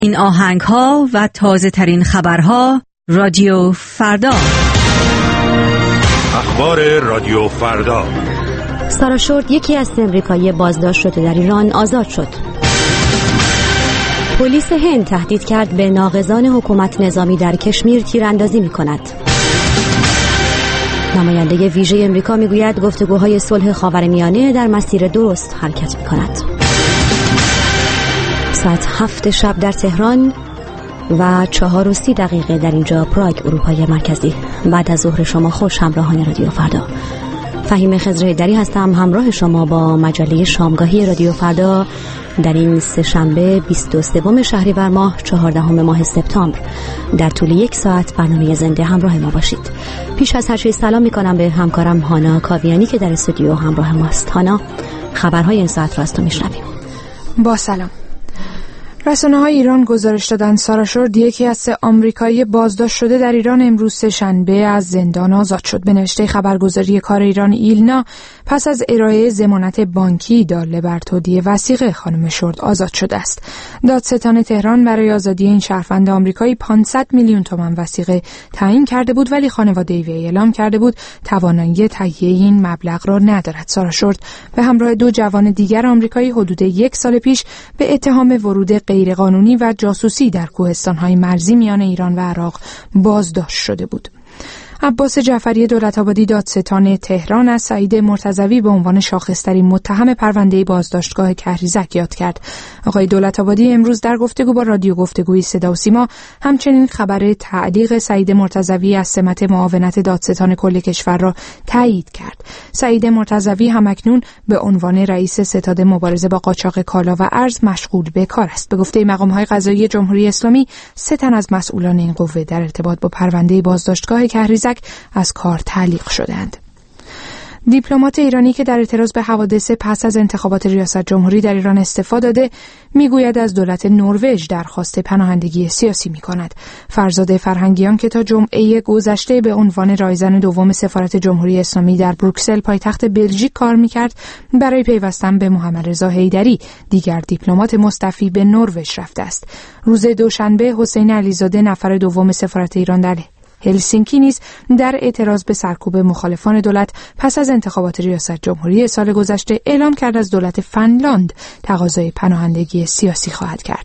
این آهنگ‌ها و تازه‌ترین خبرها رادیو فردا. اخبار رادیو فردا. سارا شورد، یکی از امریکایی بازداشت شده در ایران، آزاد شد. پلیس هند تهدید کرد به ناقضان حکومت نظامی در کشمیر تیراندازی می‌کند. نماینده ویژه امریکا میگوید گفتگوهای صلح خاورمیانه در مسیر درست حرکت می‌کند. ساعت 7 شب در تهران و 4:30 در اینجا پراگ، اروپای مرکزی. بعد از ظهر شما خوش همراهان رادیو فردا. فهیم خضره‌دری هستم، همراه شما با مجله شامگاهی رادیو فردا در این سه‌شنبه 23 شهریور ماه 14 ماه سپتامبر. در طول 1 ساعت برنامه زنده همراه ما باشید. پیش از هر چیز سلام می‌کنم به همکارم هانا کاویانی که در استودیو همراه ماست. هانا، خبرهای این ساعت را از تو میشنویم. با سلام. رسانه‌های ایران گزارش دادند سارا شورد، یکی از 3 آمریکایی بازداشت شده در ایران، امروز سه‌شنبه از زندان آزاد شد. به نوشته خبرگزاری کار ایران ایلنا، پس از ارائه ضمانت بانکی داله بر تودیع وثیقه، خانم شورد آزاد شده است. دادستان تهران برای آزادی این شهروند آمریکایی 500 میلیون تومان وثیقه تعیین کرده بود، ولی خانواده وی اعلام کرده بود توانایی تهیه این مبلغ را ندارد. سارا شورد به همراه 2 جوان دیگر آمریکایی حدود 1 سال پیش به اتهام ورود غیرقانونی و جاسوسی در کوهستان‌های مرزی میان ایران و عراق بازداشت شده بود. عباس جعفری دولت‌آبادی، دادستان تهران، از سعید مرتضوی به عنوان شاخص‌ترین متهم پرونده بازداشتگاه کهریزک یاد کرد. آقای دولت‌آبادی امروز در گفتگو با رادیو گفتگوی صدا و سیما همچنین خبر تعلیق سعید مرتضوی از سمت معاونت دادستان کل کشور را تایید کرد. سعید مرتضوی همکنون به عنوان رئیس ستاد مبارزه با قاچاق کالا و ارز مشغول به کار است. به گفته مقام‌های قضایی جمهوری اسلامی، 3 تن از مسئولان این قوه در ارتباط با پرونده بازداشتگاه کهریزک از کار تعلیق شدند. دیپلمات ایرانی که در اعتراض به حوادث پس از انتخابات ریاست جمهوری در ایران استعفا داده، میگوید از دولت نروژ درخواست پناهندگی سیاسی می‌کند. فرزاد فرهنگیان که تا جمعه گذشته به عنوان رایزن دوم سفارت جمهوری اسلامی در بروکسل پایتخت بلژیک کار می‌کرد، برای پیوستن به محمد رضا حیدری، دیگر دیپلمات مستعفی، به نروژ رفته است. روز دوشنبه حسین علیزاده، نفر دوم سفارت ایران در هلسینکی، نیز در اعتراض به سرکوب مخالفان دولت پس از انتخابات ریاست جمهوری سال گذشته اعلام کرد از دولت فنلاند تقاضای پناهندگی سیاسی خواهد کرد.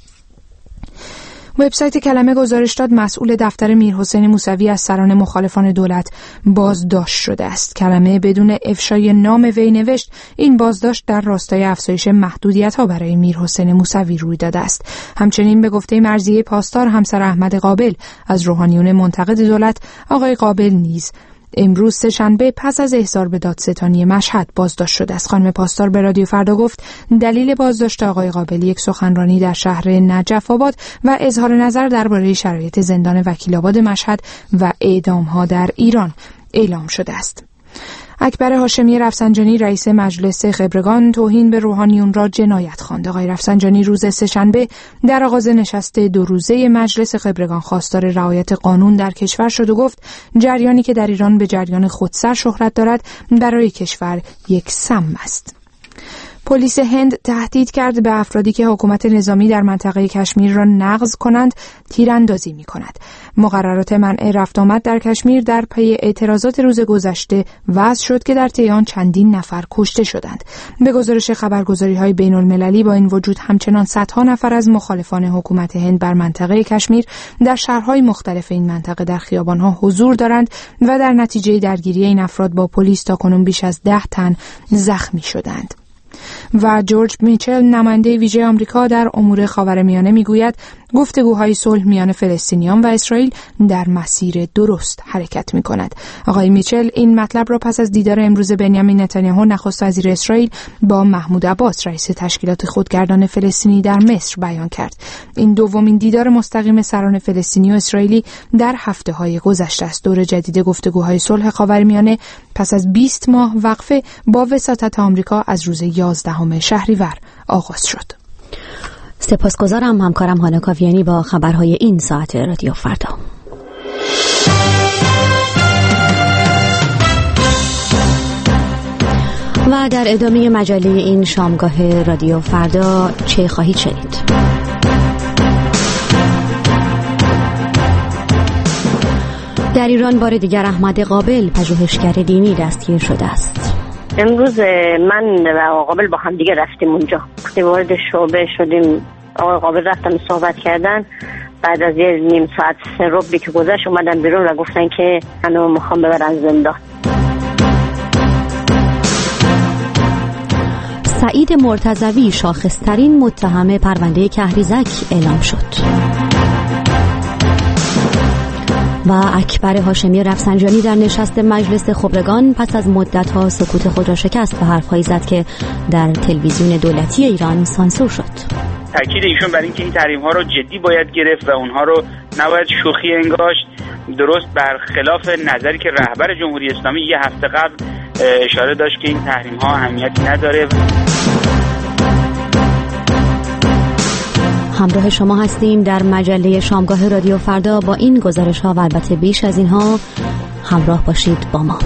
وبسایت کلمه گزارش داد مسئول دفتر میرحسین موسوی از سران مخالفان دولت بازداشت شده است. کلمه بدون افشای نام وی نوشت این بازداشت در راستای افزایش محدودیت‌ها برای میرحسین موسوی روی داده است. همچنین به گفته مرضیه پاسدار، همسر احمد قابل، از روحانیون منتقد دولت، آقای قابل نیز امروز سه‌شنبه پس از احضار به دادستانی مشهد بازداشت شده است. خانم پاسدار به رادیو فردا گفت دلیل بازداشت آقای قابل یک سخنرانی در شهر نجف آباد و اظهار نظر درباره شرایط زندان وکیل آباد مشهد و اعدام‌ها در ایران اعلام شده است. اکبر هاشمی رفسنجانی، رئیس مجلس خبرگان، توهین به روحانیون را جنایت خواند. آقای رفسنجانی روز سه‌شنبه در آغاز نشست 2 روزه مجلس خبرگان خواستار رعایت قانون در کشور شد و گفت جریانی که در ایران به جریان خودسر شهرت دارد برای کشور یک سم است. پلیس هند تهدید کرد به افرادی که حکومت نظامی در منطقه کشمیر را نقض کنند تیراندازی می‌کند. مقررات منع رفت آمد در کشمیر در پی اعتراضات روز گذشته وضع شد که در طی آن چندین نفر کشته شدند. به گزارش خبرگزاری‌های بین‌المللی، با این وجود همچنان صدها نفر از مخالفان حکومت هند بر منطقه کشمیر در شهرهای مختلف این منطقه در خیابان‌ها حضور دارند و در نتیجه درگیری این افراد با پلیس تاکنون بیش از 10 تن زخمی شدند. و جورج میچل، نماینده ویژه آمریکا در امور خاورمیانه، میگوید گفتگوهای صلح میان فلسطینیان و اسرائیل در مسیر درست حرکت می‌کند. آقای میچل این مطلب را پس از دیدار امروز بنیامین نتانیاهو، نخست وزیر اسرائیل، با محمود عباس، رئیس تشکیلات خودگردان فلسطینی در مصر بیان کرد. این دومین دیدار مستقیم سران فلسطینی و اسرائیلی در هفته‌های گذشته است. دور جدید گفتگوهای صلح خاورمیانه پس از 20 ماه وقفه با وساطت آمریکا از روز 11 شهریور آغاز شد. سپاسگزارم همکارم هانا کاویانی با خبرهای این ساعت رادیو فردا. و در ادامه مجله این شامگاه رادیو فردا چه خواهید شنید؟ در ایران بار دیگر احمد قابل پژوهشگر دینی دستگیر شده است. امروز من و آقای قابل با هم دیگه رفتیم اونجا. وقتی وارد شعبه شدیم آقای قابل رفتن صحبت کردن، بعد از یه نیم ساعت 3 ربعی که گذشت اومدن بیرون و گفتن که منو میخوام ببرن زندان. سعید مرتضوی شاخص‌ترین متهم پرونده کهریزک اعلام شد. و اکبر هاشمی رفسنجانی در نشست مجلس خبرگان پس از مدت‌ها سکوت خود را شکست و حرف‌هایی زد که در تلویزیون دولتی ایران سانسور شد. تاکید ایشون بر اینکه این تحریم‌ها رو جدی باید گرفت و اونها رو نباید شوخی انگاشت، درست برخلاف نظری که رهبر جمهوری اسلامی یه هفته قبل اشاره داشت که این تحریم‌ها اهمیتی نداره. همراه شما هستیم در مجله شامگاه رادیو فردا با این گزارش‌ها و البته بیش از اینها. همراه باشید با ما.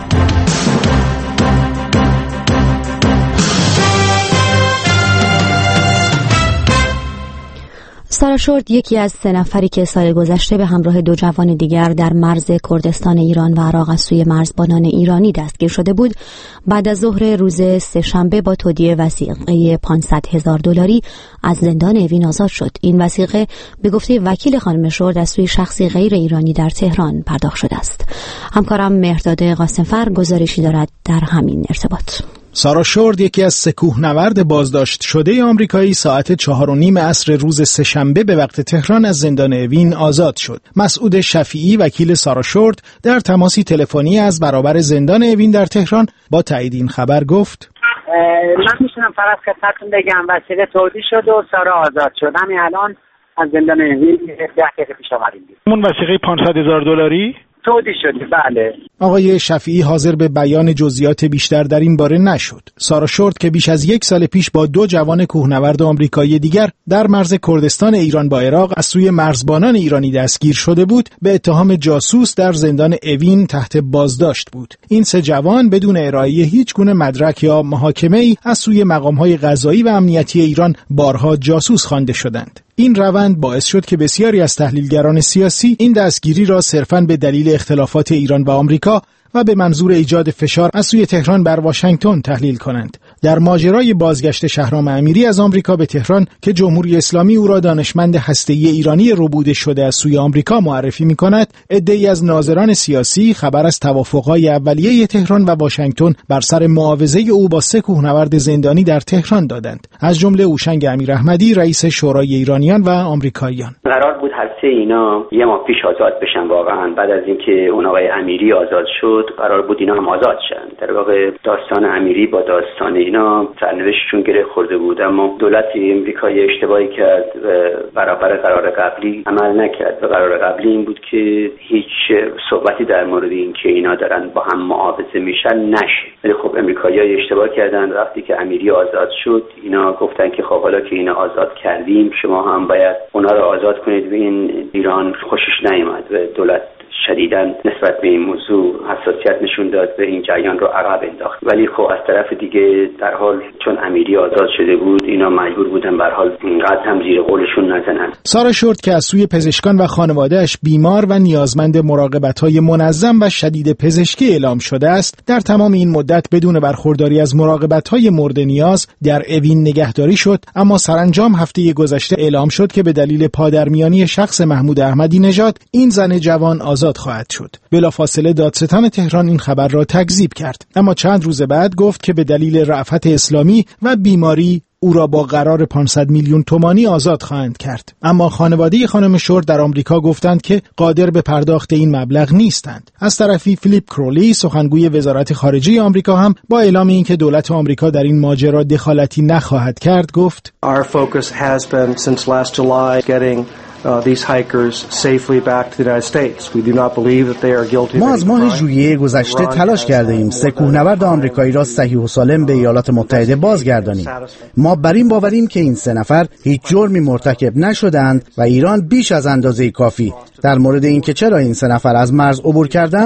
سارا شورد یکی از 3 نفری که سال گذشته به همراه 2 جوان دیگر در مرز کردستان ایران و عراق از سوی مرزبانان ایرانی دستگیر شده بود، بعد از ظهر روز سه‌شنبه با تودیع وثیقه $500,000 از زندان اوین آزاد شد. این وثیقه به گفته وکیل خانم شورد از سوی شخصی غیر ایرانی در تهران پرداخت شده است. همکارم مهرداد قاسمفر گزارشی دارد در همین ارتباط. سارا شورد یکی از 3 کوهنورد بازداشت شده آمریکایی ساعت 4:30 عصر روز سه‌شنبه به وقت تهران از زندان اوین آزاد شد. مسعود شفیعی وکیل سارا شورد در تماسی تلفنی از برابر زندان اوین در تهران با تایید این خبر گفت: من میتونم فقط خدمتتون بگم وثیقه تودیع شد و سارا آزاد شد. همین الان از زندان اوین 10 دقیقه پیش آمدیم. اون وثیقه $500,000 تودیع شده. بله. آقای شفیعی حاضر به بیان جزئیات بیشتر در این باره نشد. سارا شورد که بیش از 1 سال پیش با 2 جوان کوهنورد آمریکایی دیگر در مرز کردستان ایران با عراق از سوی مرزبانان ایرانی دستگیر شده بود، به اتهام جاسوس در زندان اوین تحت بازداشت بود. این 3 جوان بدون ارائه هیچ گونه مدرک یا محاکمه‌ای از سوی مقام‌های قضایی و امنیتی ایران بارها جاسوس خوانده شدند. این روند باعث شد که بسیاری از تحلیلگران سیاسی این دستگیری را صرفاً به دلیل اختلافات ایران و آمریکا و به منظور ایجاد فشار از سوی تهران بر واشنگتن تحلیل کنند. در ماجرای بازگشت شهرام امیری از آمریکا به تهران که جمهوری اسلامی او را دانشمند هسته‌ای ایرانی ربوده شده از سوی آمریکا معرفی می‌کند، عده‌ای از ناظران سیاسی خبر از توافق‌های اولیه تهران و واشنگتن بر سر معاوضه او با 3 کوهنورد زندانی در تهران دادند، از جمله هوشنگ امیراحمدی رئیس شورای ایرانیان و آمریکاییان. قرار بود هر 3 اینا یه ماه پیش آزاد بشن. واقعا بعد از اینکه اون آقای امیری آزاد شد قرار بود اینا هم آزاد شن. در واقع داستان امیری با داستان اینا سرنوشتشون گره خورده بود، اما دولت امریکایی اشتباهی کرد و برابر قرار قبلی عمل نکرد. و قرار قبلی این بود که هیچ صحبتی در مورد این که اینا دارن با هم معاوضه میشن نشه. ولی خب امریکایی‌ها اشتباه کردن. وقتی که امیری آزاد شد اینا گفتن که خب حالا که اینا آزاد کردیم شما هم باید اونا رو آزاد کنید. و این ایران خوشش نیامد و دولت شدیداً نسبت به این موضوع حساسیت نشون داد و این جریان رو عقب انداخت. ولی خب از طرف دیگه در حال چون امیری آزاد شده بود اینا مجبور بودن به هر حال اینقدر هم زیر قولشون نزنن. سارا شورد که از سوی پزشکان و خانواده‌اش بیمار و نیازمند مراقبت‌های منظم و شدید پزشکی اعلام شده است، در تمام این مدت بدون برخورداری از مراقبت‌های مورد نیاز در اوین نگهداری شد، اما سرانجام هفته گذشته اعلام شد که به دلیل پادرمیانی شخص محمود احمدی نژاد این زن جوان آزاد خواهد شد. بلافاصله دادستان تهران این خبر را تکذیب کرد، اما چند روز بعد گفت که به دلیل رأفت اسلامی و بیماری او را با قرار 500 میلیون تومانی آزاد خواهند کرد. اما خانواده خانم شورد در آمریکا گفتند که قادر به پرداخت این مبلغ نیستند. از طرفی فیلیپ کرولی سخنگوی وزارت خارجه آمریکا هم با اعلام اینکه دولت آمریکا در این ماجرا دخالتی نخواهد کرد گفت: Our focus has been since last July getting these hikers safely back to the United States. We do not believe that they are guilty. ما از ماه ژوئیه گذشته تلاش کرده ایم 3 کوهنورد آمریکایی را صحیح و سالم به ایالات متحده بازگردانیم. ما بر این باوریم که این 3 نفر هیچ جرمی مرتکب نشدند و ایران بیش از اندازه کافی در مورد اینکه چرا این 3 نفر از مرز عبور کردند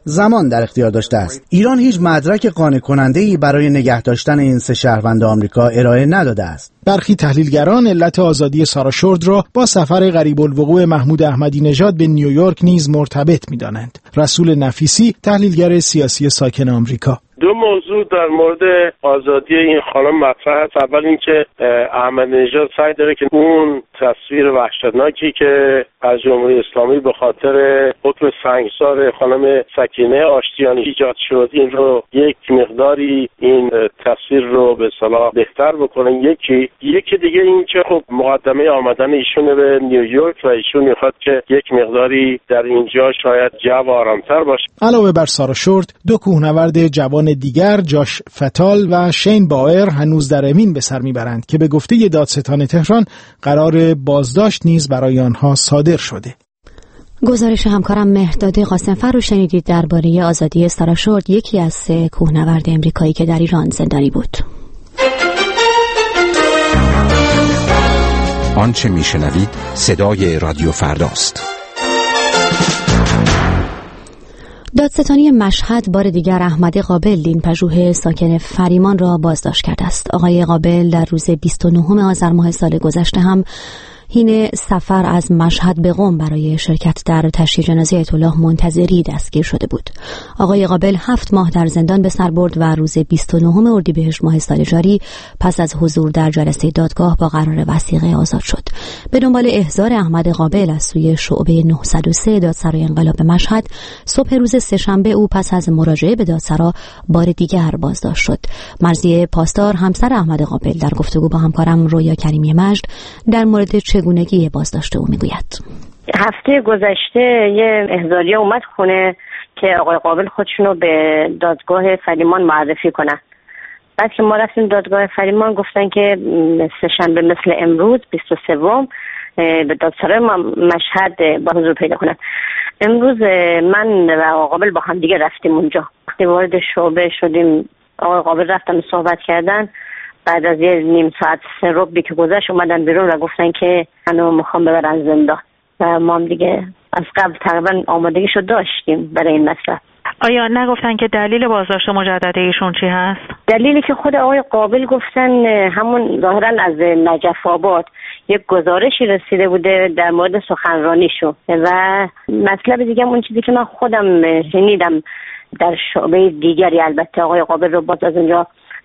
زمان در اختیار داشته است. ایران هیچ مدرک قانع کننده‌ای برای نگه داشتن این 3 شهروند آمریکا ارائه نداده است. برخی تحلیلگران علت آزادی سارا شورد را با سفر غریب الوقوع محمود احمدی نژاد به نیویورک نیز مرتبط می‌دانند. رسول نفیسی، تحلیلگر سیاسی ساکن آمریکا: دو موضوع در مورد آزادی این خانم مطرح است. اول اینکه احمدی نژاد سعی داره که اون تصویر وحشتناکی که از جمهوری اسلامی به خاطر حکم سنگسار خانم سکینه آشتیانی ایجاد شد، این رو یک مقداری این تصویر رو به اصطلاح بهتر بکنه. یکی دیگه این که خب مقدمه آمدن ایشون به نیویورک و ایشون میخواد که یک مقداری در اینجا شاید جو آرامتر باشه. علاوه بر سارا شورد، 2 کوهنورد جوان دیگر جاش فتال و شین بایر هنوز در امین به سر میبرند که به گفته دادستان تهران قرار بازداشت نیز برای آنها صادر شده. گزارش همکارم مهداد قاسمفر رو شنیدید درباره آزادی سارا شورد، یکی از 3 کوهنورد امریکایی که در ایران زندانی بود. آنچه میشنوید صدای رادیو فرداست. دادستانی مشهد بار دیگر احمد قابل، دین پژوه ساکن فریمان را بازداشت کرده است. آقای قابل در روز 29 آذر ماه سال گذشته هم حین سفر از مشهد به قم برای شرکت در تشییع جنازه آیت الله منتظری دستگیر شده بود. آقای قابل 7 ماه در زندان به سر برد و روز 29 اردیبهشت ماه سال جاری پس از حضور در جلسه دادگاه با قرار وثیقه آزاد شد. به دنبال احضار احمد قابل از سوی شعبه 903 دادسرای انقلاب مشهد، صبح روز سه‌شنبه او پس از مراجعه به دادسرا بار دیگر بازداشت شد. مرضیه پاسدار، همسر احمد قابل، در گفتگو با همکارم رویا کریمی مجد در مورد چگونگی بازداشت او میگوید: هفته گذشته یه احضاریه اومد خونه که آقای قابل خودشونو به دادگاه فریمان معرفی کنن. بعد که ما رفتیم دادگاه فریمان گفتن که سه‌شنبه مثل امروز 23 به دادسرای مشهد با حضور پیدا کنن. امروز من و آقای قابل با هم دیگه رفتیم اونجا. وقتی وارد شعبه شدیم آقای قابل رفتن صحبت کردن. بعد از یه نیم ساعت 3 ربعی که گذشت اومدن بیرون و گفتن که منو میخوام ببرن زندان و ما هم دیگه از قبل تقریبا آمادگیشو داشتیم برای این مسئله. آیا نگفتن که دلیل بازداشت مجدد ایشون چی هست؟ دلیلی که خود آقای قابل گفتن همون ظاهرا از نجف آباد یک گزارشی رسیده بوده در مورد سخنرانیشو و مطلب دیگه اون چیزی که من خودم شنیدم در شعبه دیگری، البته آقای قابل رو باز از اونجا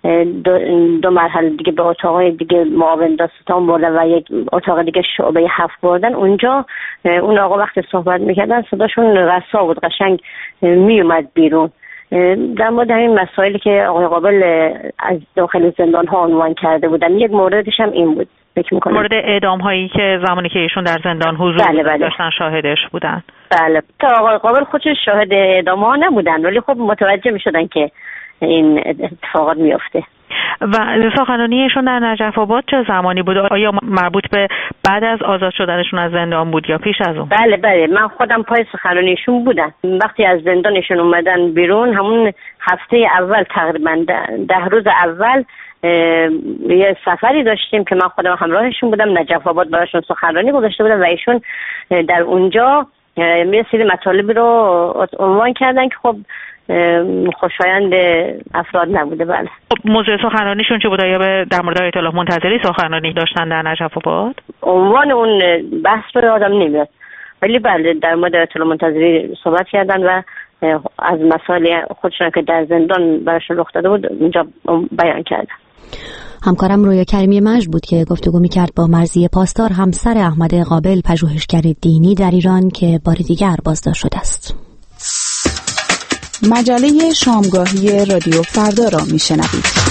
دو مرحله دیگه به اتاق دیگه معاون دادستان بردن و یک اتاق دیگه شعبه 7 بردن. اونجا اون آقا وقتی صحبت میکردن صداشون رسا بود، قشنگ میومد بیرون در مورد همین مسائلی که آقای قابل از داخل زندان ها عنوان کرده بودن. یک موردش هم این بود مورد اعدام هایی که زمانی که ایشون در زندان حضور داشتن شاهدش بودن. بله، تا آقای قابل خودش شاهد اعدام ها نبودن ولی خب متوجه میشدن که این اتفاقات میفته. و سخنرانی ایشون در نجف آباد چه زمانی بود؟ آیا مربوط به بعد از آزاد شدنشون از زندان بود یا پیش از اون؟ بله من خودم پای سخنرانیشون بودم. وقتی از زندانشون اومدن بیرون همون هفته اول تقریبا 10 روز اول یه سفری داشتیم که من خودم همراهشون بودم. نجف آباد براشون سخنرانی گذاشته بودم و ایشون در اونجا یه سری مطالبی رو عنوان کردن که خب خوشایند افراد نبوده. بله. موضوع سخنرانیشون چه بود؟ آیا در مورد آیت الله منتظری سخنرانی داشتن در نجف آباد؟ عنوان اون بحث رو آدم نمیاد ولی بله در مورد آیت الله منتظری صحبت کردن و از مسائل خودشون که در زندان براشون رخ داده بود اونجا بیان کردن. همکارم رویا کریمی مجد بود که گفتگو میکرد با مرضیه پاسدار، همسر احمد قابل، پژوهشگر دینی در ایران که بار دیگر بازداشت شده است. مجله شامگاهی رادیو فردا را میشنوید.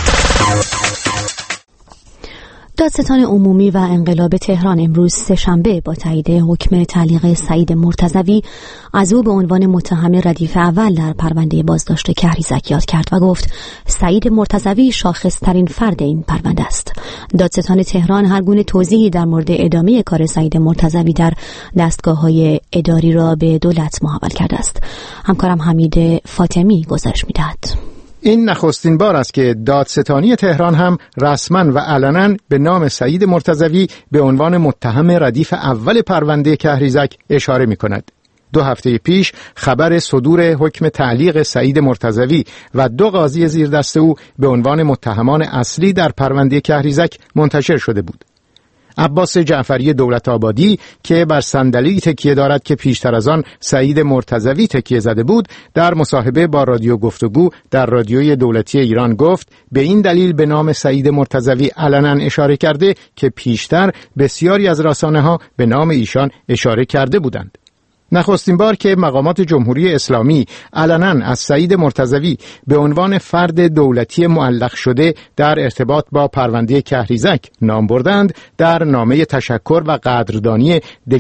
دادستان عمومی و انقلاب تهران امروز سه‌شنبه با تایید حکم تعلیق سعید مرتضوی از او به عنوان متهم ردیف اول در پرونده بازداشت کهریزک یاد کرد و گفت سعید مرتضوی شاخص‌ترین فرد این پرونده است. دادستان تهران هر گونه توضیحی در مورد ادامه کار سعید مرتضوی در دستگاه‌های اداری را به دولت محول کرده است. همکارم حمید فاطمی گزارش می‌دهد. این نخستین بار است که دادستانی تهران هم رسما و علنا به نام سعید مرتضوی به عنوان متهم ردیف اول پرونده کهریزک اشاره می کند. 2 هفته پیش خبر صدور حکم تعلیق سعید مرتضوی و 2 قاضی زیر دست او به عنوان متهمان اصلی در پرونده کهریزک منتشر شده بود. عباس جعفری دولت‌آبادی که بر صندلی تکیه دارد که پیشتر از آن سعید مرتضوی تکیه زده بود، در مصاحبه با رادیو گفتگو در رادیوی دولتی ایران گفت به این دلیل به نام سعید مرتضوی علنا اشاره کرده که پیشتر بسیاری از رسانه‌ها به نام ایشان اشاره کرده بودند. نخستین بار که مقامات جمهوری اسلامی علنا از سعید مرتضوی به عنوان فرد دولتی معلق شده در ارتباط با پرونده کهریزک نام بردند، در نامه تشکر و قدردانی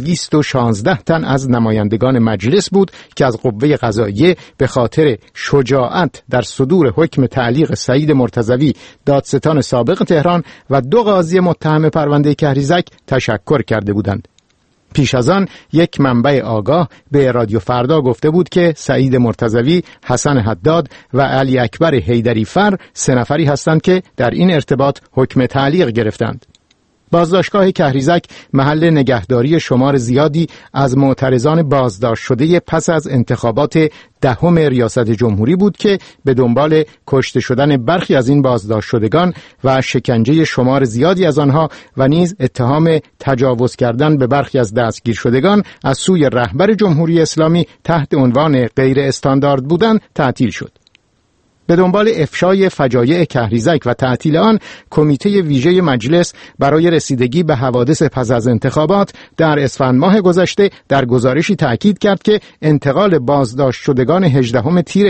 216 تن از نمایندگان مجلس بود که از قوه قضاییه به خاطر شجاعت در صدور حکم تعلیق سعید مرتضوی دادستان سابق تهران و 2 قاضی متهم پرونده کهریزک تشکر کرده بودند. پیش از آن یک منبع آگاه به رادیو فردا گفته بود که سعید مرتضوی، حسن حداد و علی اکبر حیدری فر 3 نفری هستند که در این ارتباط حکم تعلیق گرفتند. بازداشتگاه کهریزک محل نگهداری شمار زیادی از معترضان بازداشت شده پس از انتخابات 10 ریاست جمهوری بود که به دنبال کشته شدن برخی از این بازداشت شدگان و شکنجه شمار زیادی از آنها و نیز اتهام تجاوز کردن به برخی از دستگیر شدگان از سوی رهبر جمهوری اسلامی تحت عنوان غیر استاندارد بودن تعطیل شد. به دنبال افشای فجایع کهریزک و تعطیل آن، کمیته ویژه مجلس برای رسیدگی به حوادث پس از انتخابات در اسفند ماه گذشته در گزارشی تأکید کرد که انتقال بازداشت شدگان 18 تیر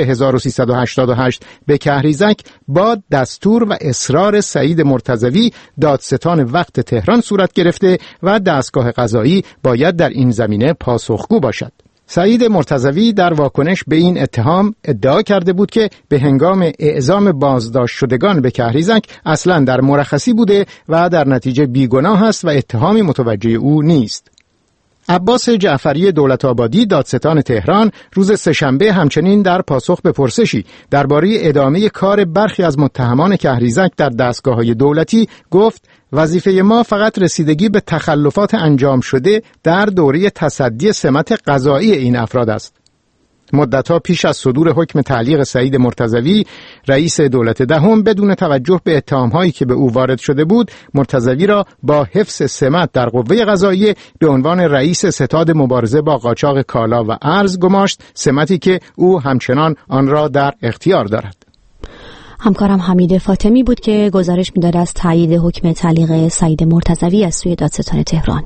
1388 به کهریزک با دستور و اصرار سعید مرتضوی دادستان وقت تهران صورت گرفته و دستگاه قضایی باید در این زمینه پاسخگو باشد. سعید مرتضوی در واکنش به این اتهام ادعا کرده بود که به هنگام اعزام بازداشت شدگان به کهریزک اصلا در مرخصی بوده و در نتیجه بیگناه است و اتهامی متوجه او نیست. عباس جعفری دولت‌آبادی دادستان تهران روز سه‌شنبه همچنین در پاسخ به پرسشی درباره ادامه کار برخی از متهمان کهریزک در دستگاه‌های دولتی گفت وظیفه ما فقط رسیدگی به تخلفات انجام شده در دوره تصدی سمت قضایی این افراد است. مدت‌ها پیش از صدور حکم تعلیق سعید مرتضوی، رئیس دولت دهم بدون توجه به اتهام‌هایی که به او وارد شده بود، مرتضوی را با حفظ سمت در قوه قضاییه به عنوان رئیس ستاد مبارزه با قاچاق کالا و ارز گماشت، سمتی که او همچنان آن را در اختیار دارد. همکارم حمید فاطمی بود که گزارش می‌داد از تایید حکم تعلیق سعید مرتضوی از سوی دادستان تهران.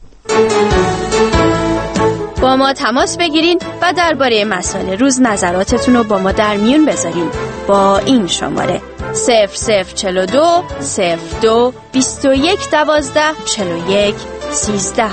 با ما تماس بگیرین و درباره مسائل روز نظراتتون رو با ما در میون بذارین با این شماره 0042 02 21 12 41 13.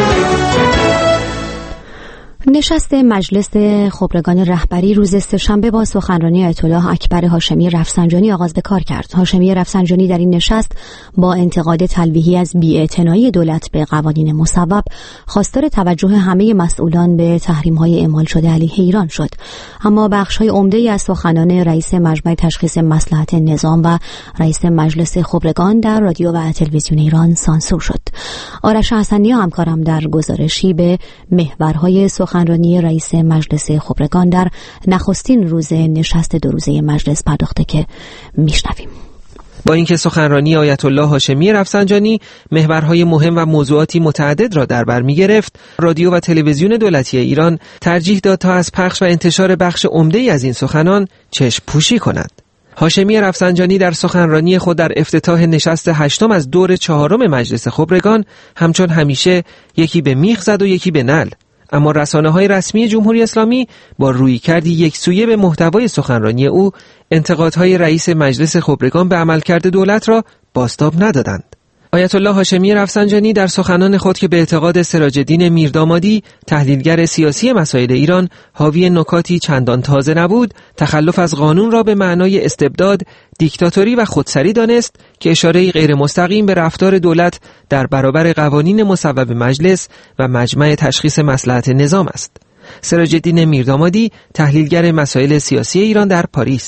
نشست مجلس خبرگان رهبری روز سه‌شنبه با سخنرانی آیت الله اکبر هاشمی رفسنجانی آغاز به کار کرد. هاشمی رفسنجانی در این نشست با انتقاد تلویحی از بی‌اعتنایی دولت به قوانین مصوب خواستار توجه همه مسئولان به تحریم‌های اعمال شده علیه ایران شد. اما بخش‌های عمده‌ای از سخنان رئیس مجمع تشخیص مصلحت نظام و رئیس مجلس خبرگان در رادیو و تلویزیون ایران سانسور شد. آرش حسنی همکارم در گزارشی به محورهای سخنرانی رئیس مجلس خبرگان در نخستین روز نشست 2 روزه مجلس پرداخته که میشنویم. با اینکه سخنرانی آیت الله هاشمی رفسنجانی محورهای مهم و موضوعاتی متعدد را در بر می‌گرفت، رادیو و تلویزیون دولتی ایران ترجیح داد تا از پخش و انتشار بخش عمده‌ای از این سخنان چشم پوشی کند. هاشمی رفسنجانی در سخنرانی خود در افتتاح نشست 8 از دور 4 مجلس خبرگان همچون همیشه یکی به میخ زد و یکی به نعل. اما رسانه‌های رسمی جمهوری اسلامی با رویکردی یکسویه به محتوای سخنرانی او انتقادهای رئیس مجلس خبرگان به عملکرد دولت را بازتاب ندادند. آیت الله هاشمی رفسنجانی در سخنان خود که به اعتقاد سراج الدین میردامادی تحلیلگر سیاسی مسائل ایران حاوی نکاتی چندان تازه نبود، تخلف از قانون را به معنای استبداد، دیکتاتوری و خودسری دانست که اشاره‌ای غیر مستقیم به رفتار دولت در برابر قوانین مصوب مجلس و مجمع تشخیص مصلحت نظام است. سراج الدین میردامادی تحلیلگر مسائل سیاسی ایران در پاریس: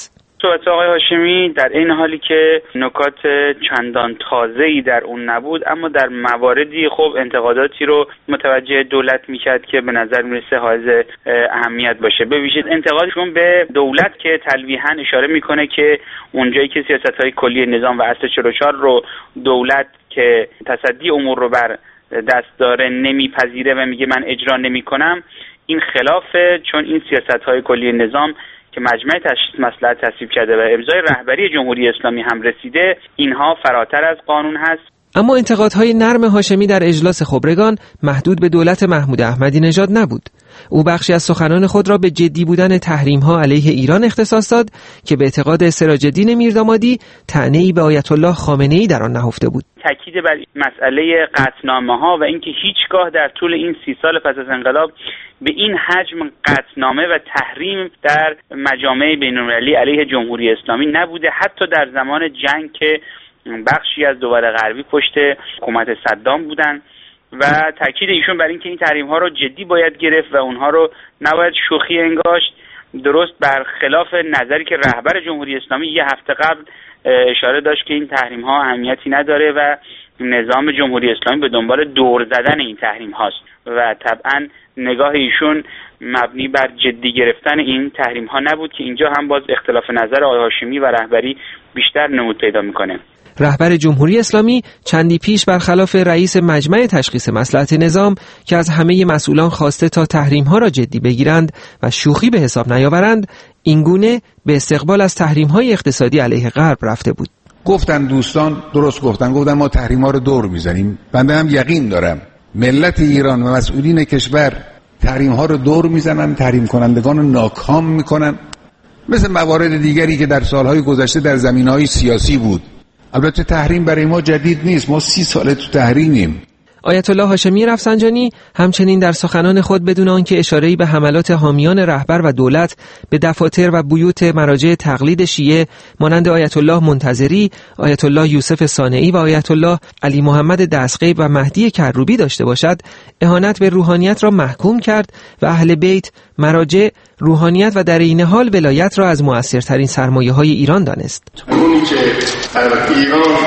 صحبت آقای هاشمی در این حالی که نکات چندان تازه‌ای در اون نبود، اما در مواردی خب انتقاداتی رو متوجه دولت میکرد که به نظر میرسه حائز اهمیت باشه. به ویژه انتقادشون به دولت که تلویحاً اشاره میکنه که اونجایی که سیاست‌های کلی نظام و اصل 44 رو دولت که تصدی امور رو بر دست داره نمیپذیره و میگه من اجرا نمیکنم، این خلافه، چون این سیاست‌های کلی نظام که مجمع تشخیص مصلحت تصویب کرده و امضای رهبری جمهوری اسلامی هم رسیده، اینها فراتر از قانون هست. اما انتقادهای نرم هاشمی در اجلاس خبرگان محدود به دولت محمود احمدی نژاد نبود. او بخشی از سخنان خود را به جدی بودن تحریم‌ها علیه ایران اختصاص داد که به اعتقاد سراج‌الدین میردامادی طعنه‌ای به آیت الله خامنه‌ای در آن نهفته بود. تاکید بر مسئله قطعنامه‌ها و اینکه هیچگاه در طول این 30 سال پس از انقلاب به این حجم قطعنامه و تحریم در مجامع بین‌المللی علیه جمهوری اسلامی نبوده، حتی در زمان جنگ که بخشی از دول غربی پشت حکومت صدام بودن و تاکید ایشون بر اینکه این تحریم ها رو جدی باید گرفت و اونها رو نباید شوخی انگاشت، درست برخلاف نظری که رهبر جمهوری اسلامی یه هفته قبل اشاره داشت که این تحریم ها اهمیتی نداره و نظام جمهوری اسلامی به دنبال دور زدن این تحریم هاست و طبعا نگاه ایشون مبنی بر جدی گرفتن این تحریم ها نبود که اینجا هم باز اختلاف نظر آقای هاشمی و رهبری بیشتر نمود پیدا میکنه. رهبر جمهوری اسلامی چندی پیش برخلاف رئیس مجمع تشخیص مصلحت نظام که از همه مسئولان خواسته تا تحریم‌ها را جدی بگیرند و شوخی به حساب نیاورند، اینگونه به استقبال از تحریم‌های اقتصادی علیه غرب رفته بود. گفتن دوستان، درست گفتن ما تحریم‌ها رو دور میزنیم. بنده هم یقین دارم ملت ایران و مسئولین کشور تحریم‌ها رو دور میزنن، تحریم کنندگان رو ناکام میکنن، مثل موارد دیگری که در سالهای گذشته در زمینه‌های سیاسی بود. البته تحریم برای ما جدید نیست، ما 30 ساله تو تحریمیم. آیت الله هاشمی رفسنجانی همچنین در سخنان خود بدون آنکه اشاره‌ای به حملات حامیان رهبر و دولت به دفاتر و بیوت مراجع تقلید شیعه مانند آیت الله منتظری، آیت الله یوسف صانعی و آیت الله علی محمد دستغیب و مهدی کروبی داشته باشد، اهانت به روحانیت را محکوم کرد و اهل بیت، مراجع، روحانیت و در این حال ولایت را از مؤثرترین سرمایه‌های ایران دانست. اونی که در ایران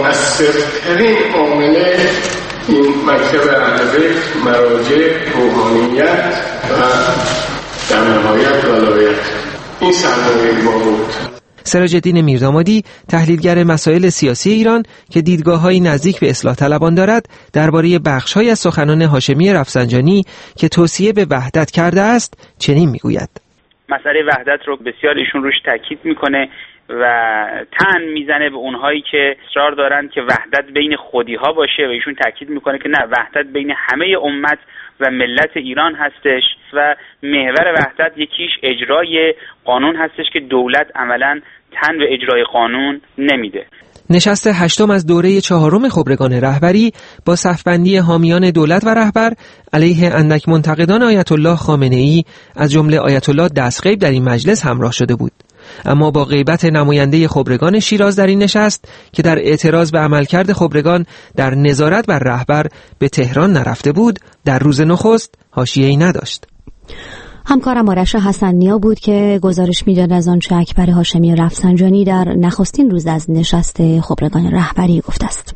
مؤثرترین عامل این مکتب اهل بیت، مراجع، روحانیت و در نهایت ولایت، این سرمایه ما بود. سراج‌الدین میردامادی، تحلیلگر مسائل سیاسی ایران که دیدگاه‌های نزدیک به اصلاح طلبان دارد، درباره بخش‌های از سخنان هاشمی رفسنجانی که توصیه به وحدت کرده است چنین میگوید: مسئله وحدت رو بسیار ایشون روش تاکید میکنه و تن میزنه به اونهایی که اصرار دارن که وحدت بین خودی‌ها باشه و ایشون تاکید میکنه که نه، وحدت بین همه امت و ملت ایران هستش و محور وحدت یکیش اجرای قانون هستش که دولت عملاً تن به اجرای قانون نمیده. نشست هشتم از دوره 4 خبرگان رهبری با صفبندی حامیان دولت و رهبر علیه اندک منتقدان آیت الله خامنه‌ای از جمله آیت الله دستغیب در این مجلس همراه شده بود. اما با غیبت نماینده خبرگان شیراز در این نشست که در اعتراض به عملکرد خبرگان در نظارت بر رهبر به تهران نرفته بود، در روز نخست حاشیه‌ای نداشت. همکارم آرش حسن‌نیا بود که گزارش میداد از آنچه اکبر هاشمی رفسنجانی در نخستین روز از نشست خبرگان رهبری گفته است.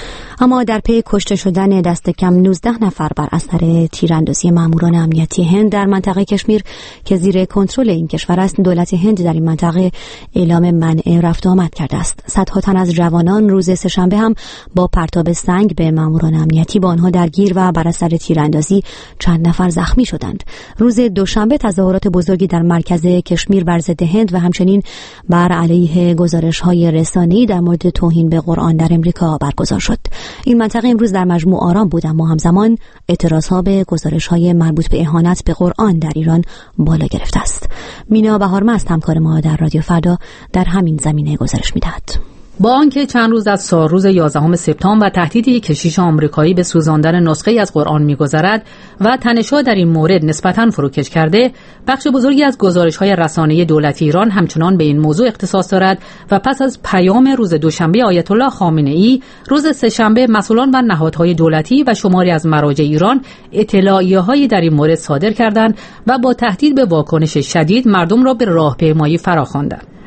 اما در پی کشته شدن دست کم 19 نفر بر اثر تیراندازی ماموران امنیتی هند در منطقه کشمیر که زیر کنترل این کشور است، دولت هند در این منطقه اعلام منع رفت و آمد کرده است. صدها تن از جوانان روز سه‌شنبه هم با پرتاب سنگ به ماموران امنیتی با آنها درگیر و بر اثر تیراندازی چند نفر زخمی شدند. روز دوشنبه تظاهرات بزرگی در مرکز کشمیر بر ضد هند و همچنین بر علیه گزارش‌های رسانه‌ای در مورد توهین به قرآن در امریکا برگزار شد. این منطقه امروز در مجموع آرام بود، اما همزمان اعتراضها به گزارش‌های مربوط به اهانت به قرآن در ایران بالا گرفته است. مینا بهارمست همکار ما در رادیو فردا در همین زمینه گزارش می‌دهد. با آنکه چند روز از سالروز 11 سپتامبر و تهدید یک کشیش آمریکایی به سوزاندن نسخه‌ای از قرآن می‌گذرد و تنش‌ها در این مورد نسبتاً فروکش کرده، بخش بزرگی از گزارش‌های رسانه‌ای دولتی ایران همچنان به این موضوع اختصاص دارد و پس از پیام روز دوشنبه آیت الله خامنه‌ای، روز سه‌شنبه مسئولان و نهادهای دولتی و شماری از مراجع ایران اطلاعیه‌هایی در این مورد صادر کردند و با تهدید به واکنش شدید مردم را به راهپیمایی فراخواندند.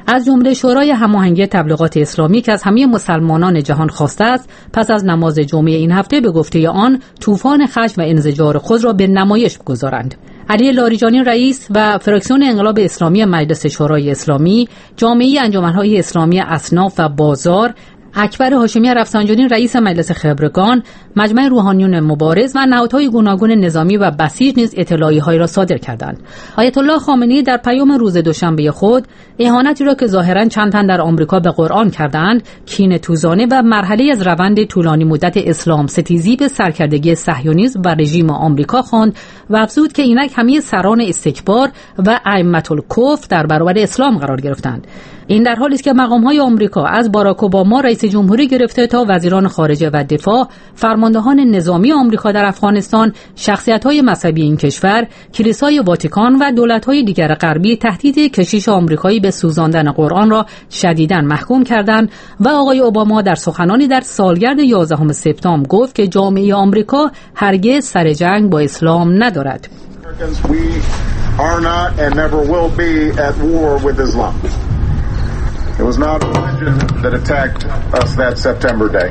از جمله شورای هماهنگی تبلیغات اسلامی که از همه مسلمانان جهان خواسته است پس از نماز جمعه این هفته به گفته آن طوفان خشم و انزجار خود را به نمایش بگذارند. علی لاریجانی رئیس و فراکسیون انقلاب اسلامی مجلس شورای اسلامی، جامعه انجمن‌های اسلامی اصناف و بازار، اکبر هاشمی رفسنجانی رئیس مجلس خبرگان، مجمع روحانیون مبارز و نهادهای گوناگون نظامی و بسیج نیز اطلاعیه‌هایی را صادر کردند. آیت الله خامنه‌ای در پیام روز دوشنبه خود اهانتی را که ظاهراً چند تن در آمریکا به قرآن کردند، کینه‌توزانه و مرحله از روند طولانی مدت اسلام ستیزی به سرکردگی صهیونیسم و رژیم آمریکا خواند و افزود که اینک همه سران استکبار و ائمه الکفر در برابر اسلام قرار گرفتند. این در حالی است که مقام‌های آمریکا از باراک اوباما رئیس جمهوری گرفته تا وزیران خارجه و دفاع، فرماندهان نظامی آمریکا در افغانستان، شخصیت‌های مذهبی این کشور، کلیسای واتیکان و دولت‌های دیگر غربی تهدید کشیش آمریکایی به سوزاندن قرآن را شدیداً محکوم کردند و آقای اوباما در سخنانی در سالگرد 11 سپتامبر گفت که جامعه آمریکا هرگز سر جنگ با اسلام ندارد. It was not religion that attacked us that September day.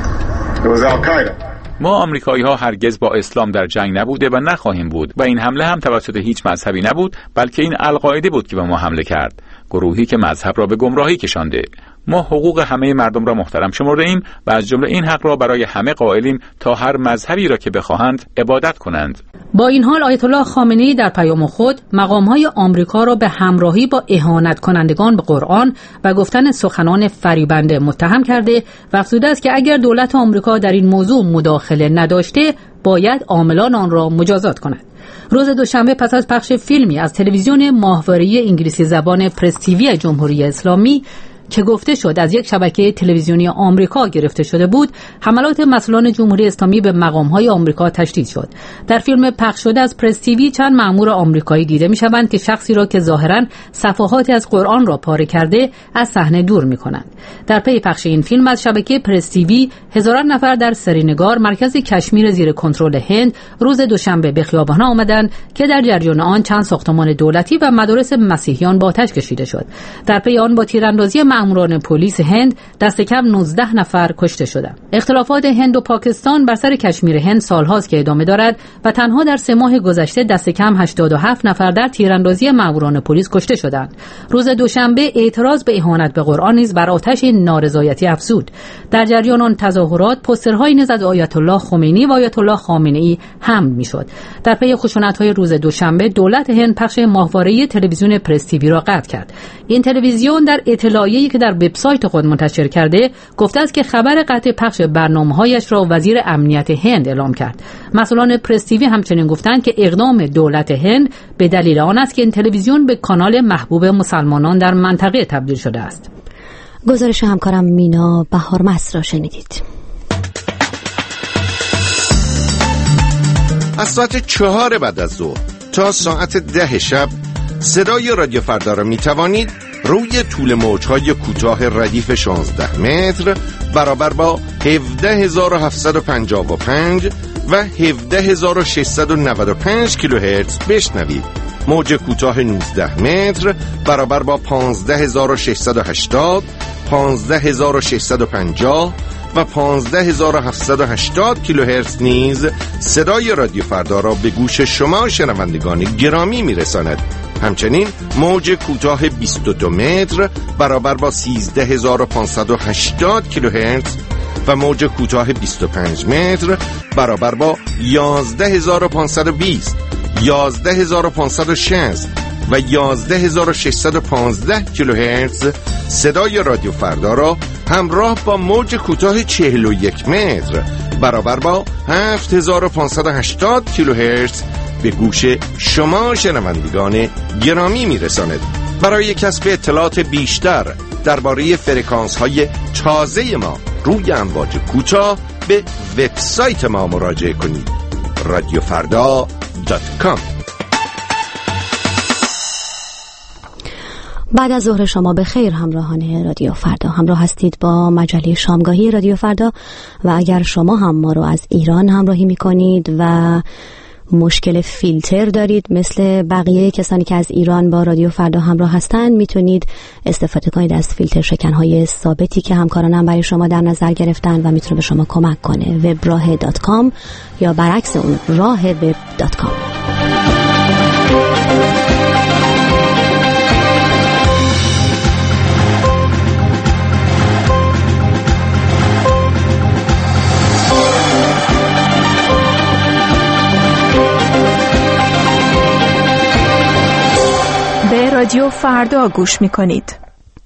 It was Al-Qaeda. ما آمریکایی‌ها هرگز با اسلام در جنگ نبوده و نخواهیم بود و این حمله هم توسط هیچ مذهبی نبود، بلکه این القاعده بود که به ما حمله کرد، گروهی که مذهب را به گمراهی کشانده. ما حقوق همه مردم را محترم شمرده‌ایم و از جمله این حق را برای همه قائلیم تا هر مذهبی را که بخواهند عبادت کنند. با این حال آیت الله خامنه‌ای در پیام خود مقام‌های آمریکا را به همراهی با اهانت کنندگان به قرآن و گفتن سخنان فریبنده متهم کرده و افزوده است که اگر دولت آمریکا در این موضوع مداخله نداشته باید عاملان آن را مجازات کند. روز دوشنبه پس از پخش فیلمی از تلویزیون ماهواره انگلیسی زبان پرس تیوی جمهوری اسلامی که گفته شد از یک شبکه تلویزیونی آمریکا گرفته شده بود، حملات مسئولان جمهوری اسلامی به مقام‌های آمریکا تشدید شد. در فیلم پخش شده از پرس تیوی چند مأمور آمریکایی دیده می‌شوند که شخصی را که ظاهراً صفحاتی از قرآن را پاره کرده از صحنه دور می‌کنند. در پی پخش این فیلم از شبکه پرس تیوی هزاران نفر در سرینگار، مرکز کشمیر زیر کنترل هند، روز دوشنبه به خیابان‌ها آمدند که در جریان آن چند ساختمان دولتی و مدارس مسیحیان با آتش کشیده شد. در پی آن با تیراندازی مأموران پلیس هند دست کم 19 نفر کشته شدند. اختلافات هند و پاکستان بر سر کشمیر هند سالهاست که ادامه دارد و تنها در 3 ماه گذشته دست کم 87 نفر در تیراندازی مأموران پلیس کشته شدند. روز دوشنبه اعتراض به اهانت به قرآن نیز بر آتش نارضایتی افزود. در جریان آن تظاهرات پوسترهایی نیز از آیت الله خمینی و آیت الله خامنه‌ای حمل می‌شد. در پی خشونت‌های روز دوشنبه دولت هند پخش ماهواره تلویزیون پرس تیوی را قطع کرد. این تلویزیون در اطلاعیه‌ای که در وبسایت خود منتشر کرده گفته است که خبر قطع پخش برنامه‌هایش را وزیر امنیت هند اعلام کرد. مسئولان پرس تیوی همچنین گفتند که اقدام دولت هند به دلیل آن است که این تلویزیون به کانال محبوب مسلمانان در منطقه تبدیل شده است. گزارش همکارم مینا بهارمست را شنیدید. از ساعت 4 بعد از ظهر تا ساعت 10 شب صدای رادیو فردا را می توانید روی طول موج‌های کوتاه ردیف 16 متر برابر با 17755 و 17695 کیلوهرتز بشنوید. موج کوتاه 19 متر برابر با 15680، 15650 و 15780 کیلوهرتز نیز صدای رادیو فردا را به گوش شما شنوندگان گرامی میرساند. همچنین موج کوتاه 22 متر برابر با 13580 کیلوهرتز و موج کوتاه 25 متر برابر با 11520، 11560 و 11615 کیلوهرتز صدای رادیو فردا را همراه با موج کوتاه 41 متر برابر با 7580 کیلوهرتز به گوش شما شنوندگان گرامی میرساند. برای کسب اطلاعات بیشتر درباره فرکانس های تازه ما روی امواج کوتاه به وبسایت ما مراجعه کنید. radiofarda.com. بعد از ظهر شما به خیر همراهان رادیو فردا. همراه هستید با مجله شامگاهی رادیو فردا و اگر شما هم ما رو از ایران همراهی میکنید و مشکل فیلتر دارید مثل بقیه کسانی که از ایران با رادیو فردا همراه هستند، میتونید استفاده کنید از فیلتر شکنهای ثابتی که همکارانم برای شما در نظر گرفتن و میتونه به شما کمک کنه. webrah.com یا برعکس اون rahweb.com. به رادیو فردا گوش می‌کنید.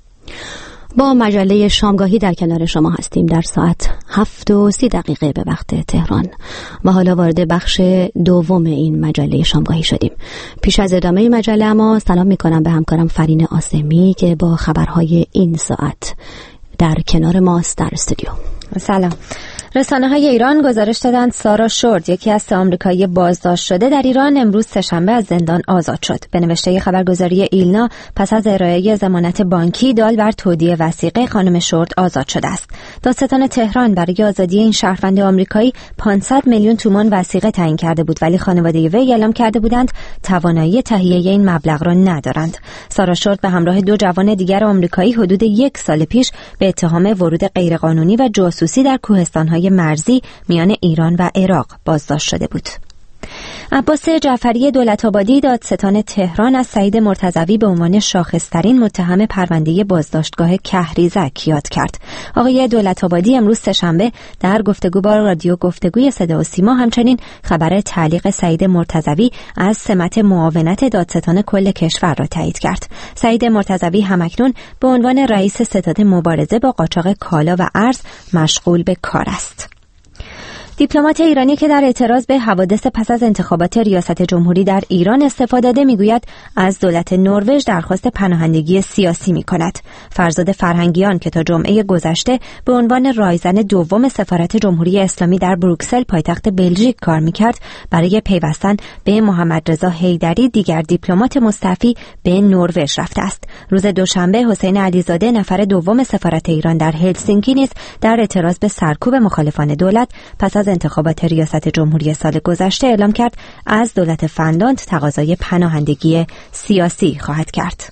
با مجله شامگاهی در کنار شما هستیم در ساعت 7:30 به وقت تهران و حالا وارد بخش دوم این مجله شامگاهی شدیم. پیش از ادامه مجله اما سلام می‌کنم به همکارم فرین آسمی که با خبرهای این ساعت در کنار ماست در استودیو. سلام. رسانه‌های ایران گزارش دادند سارا شورد، یکی از 3 آمریکایی بازداشت شده در ایران، امروز سه‌شنبه از زندان آزاد شد. به نوشته خبرگزاری ایلنا پس از ارائه ضمانت بانکی دال بر تودیع وثیقه خانم شورد آزاد شده است. دادستان تهران برای آزادی این شهروند آمریکایی 500 میلیون تومان وثیقه تعیین کرده بود، ولی خانواده وی اعلام کرده بودند توانایی تهیه این مبلغ را ندارند. سارا شورد به همراه 2 جوان دیگر آمریکایی حدود 1 سال پیش به اتهام ورود غیرقانونی و جاسوسی در کوهستان‌های مرزی میان ایران و عراق بازداشت شده بود. عباس جعفری دولت‌آبادی دادستان تهران از سعید مرتضوی به عنوان شاخص‌ترین متهم پرونده بازداشتگاه کهریزک یاد کرد. آقای دولت‌آبادی امروز سه‌شنبه در گفتگو با رادیو گفتگوی صدا و سیما همچنین خبر تعلیق سعید مرتضوی از سمت معاونت دادستان کل کشور را تایید کرد. سعید مرتضوی همکنون به عنوان رئیس ستاد مبارزه با قاچاق کالا و ارز مشغول به کار است. دیپلمات ایرانی که در اعتراض به حوادث پس از انتخابات ریاست جمهوری در ایران استعفا داده میگوید از دولت نروژ درخواست پناهندگی سیاسی می‌کند. فرزاد فرهنگیان که تا جمعه گذشته به عنوان رایزن دوم سفارت جمهوری اسلامی در بروکسل پایتخت بلژیک کار می‌کرد، برای پیوستن به محمد رضا حیدری دیگر دیپلمات مستعفی به نروژ رفته است. روز دوشنبه حسین علیزاده نفر دوم سفارت ایران در هلسینکی نیز در اعتراض به سرکوب مخالفان دولت پس از انتخابات ریاست جمهوری سال گذشته اعلام کرد از دولت فنلاند تقاضای پناهندگی سیاسی خواهد کرد.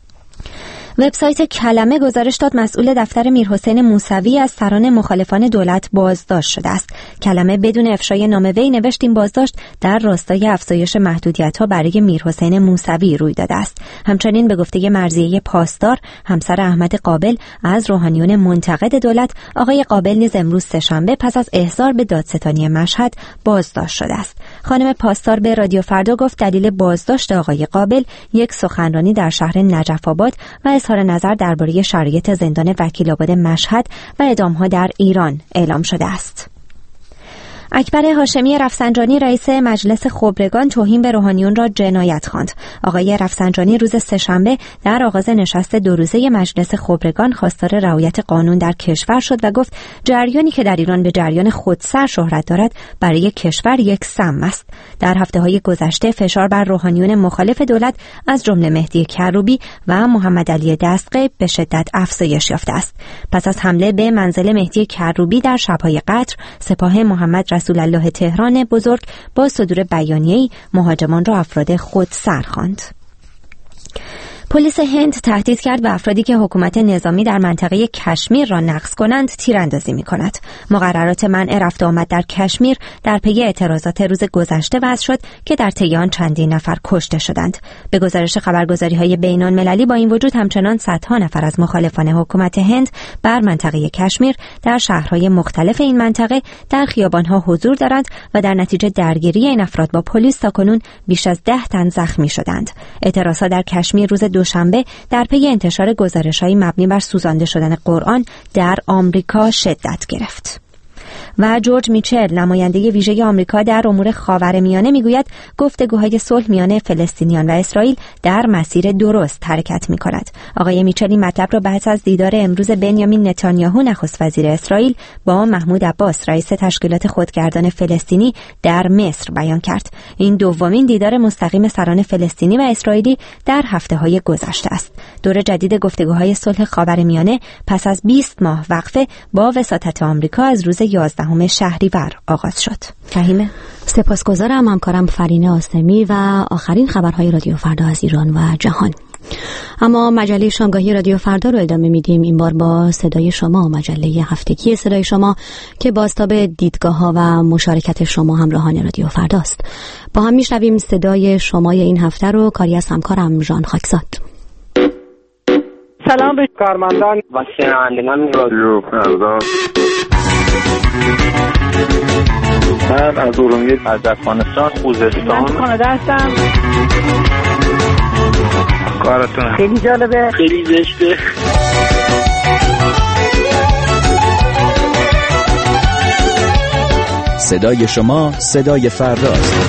وبسایت کلمه گزارش داد مسئول دفتر میرحسین موسوی از سران مخالفان دولت بازداشت شده است. کلمه بدون افشای نام وی نوشت این بازداشت در راستای افزایش محدودیت‌ها برای میرحسین موسوی روی داده است. همچنین به گفته مرضیه پاسدار، همسر احمد قابل از روحانیون منتقد دولت، آقای قابل نیز امروز سه‌شنبه پس از احضار به دادستانی مشهد بازداشت شده است. خانم پاسدار به رادیو فردا گفت دلیل بازداشت آقای قابل یک سخنرانی در شهر نجف آباد و اظهار نظر درباره شرایط زندان وکیل‌آباد مشهد و اعدام‌ها در ایران اعلام شده است. اکبر هاشمی رفسنجانی رئیس مجلس خبرگان توهین به روحانیون را جنایت خواند. آقای رفسنجانی روز سه‌شنبه در آغاز نشست 2 روزه مجلس خبرگان خواستار رعایت قانون در کشور شد و گفت جریانی که در ایران به جریان خودسر شهرت دارد برای کشور یک سم است. در هفته‌های گذشته فشار بر روحانیون مخالف دولت از جمله مهدی کروبی و محمد علی دستقی به شدت افزایش یافته است. پس از حمله به منزل مهدی کروبی در شب‌های قدر، سپاه محمد رسول الله تهران بزرگ با صدور بیانیه‌ای مهاجمان را افراد خودسر خواند. پلیس هند تهدید کرد به افرادی که حکومت نظامی در منطقه کشمیر را نقض کنند تیراندازی می‌کند. مقررات منع رفت و آمد در کشمیر در پی اعتراضات روز گذشته وضع شد که در طی آن چندین نفر کشته شدند. به گزارش خبرگزاری‌های بین‌المللی با این وجود همچنان صدها نفر از مخالفان حکومت هند بر منطقه کشمیر در شهرهای مختلف این منطقه در خیابان‌ها حضور دارند و در نتیجه درگیری این افراد با پلیس تاکنون بیش از 10 تن زخمی شدند. اعتراضات در کشمیر روز دوشنبه در پی انتشار گزارش‌های مبنی بر سوزانده شدن قرآن در آمریکا شدت گرفت. و جورج میچل نماینده ویژه آمریکا در امور خاورمیانه میگوید گفتگوهای صلح میان فلسطینیان و اسرائیل در مسیر درست حرکت می‌کند. آقای میچل این مطلب را بعد از دیدار امروز بنیامین نتانیاهو نخست وزیر اسرائیل با محمود عباس رئیس تشکیلات خودگردان فلسطینی در مصر بیان کرد. این دومین دیدار مستقیم سران فلسطینی و اسرائیلی در هفته‌های گذشته است. دور جدید گفتگوهای صلح خاورمیانه پس از 20 ماه وقفه با وساطت آمریکا از روز 11 11 شهریور آغاز شد. فهیمه؟ سپاسگزارم همکارم فرینه آسمی و آخرین خبرهای رادیو فردا از ایران و جهان. اما مجله شامگاهی رادیو فردا رو ادامه میدیم، این بار با صدای شما، مجله هفتگی صدای شما که بازتاب دیدگاه‌ها و مشارکت شما همراهان رادیو فرداست. با هم میشنویم صدای شمای این هفته رو، کاری از همکارم ژان خاکزاد. سلام به کارمندان و شنوندگان رادیو فردا. من از ارومیه، از افغانستان، خوزستان، کانادا هستم. کارتون خیلی جالبه، خیلی زشته. صدای شما، صدای فرداست.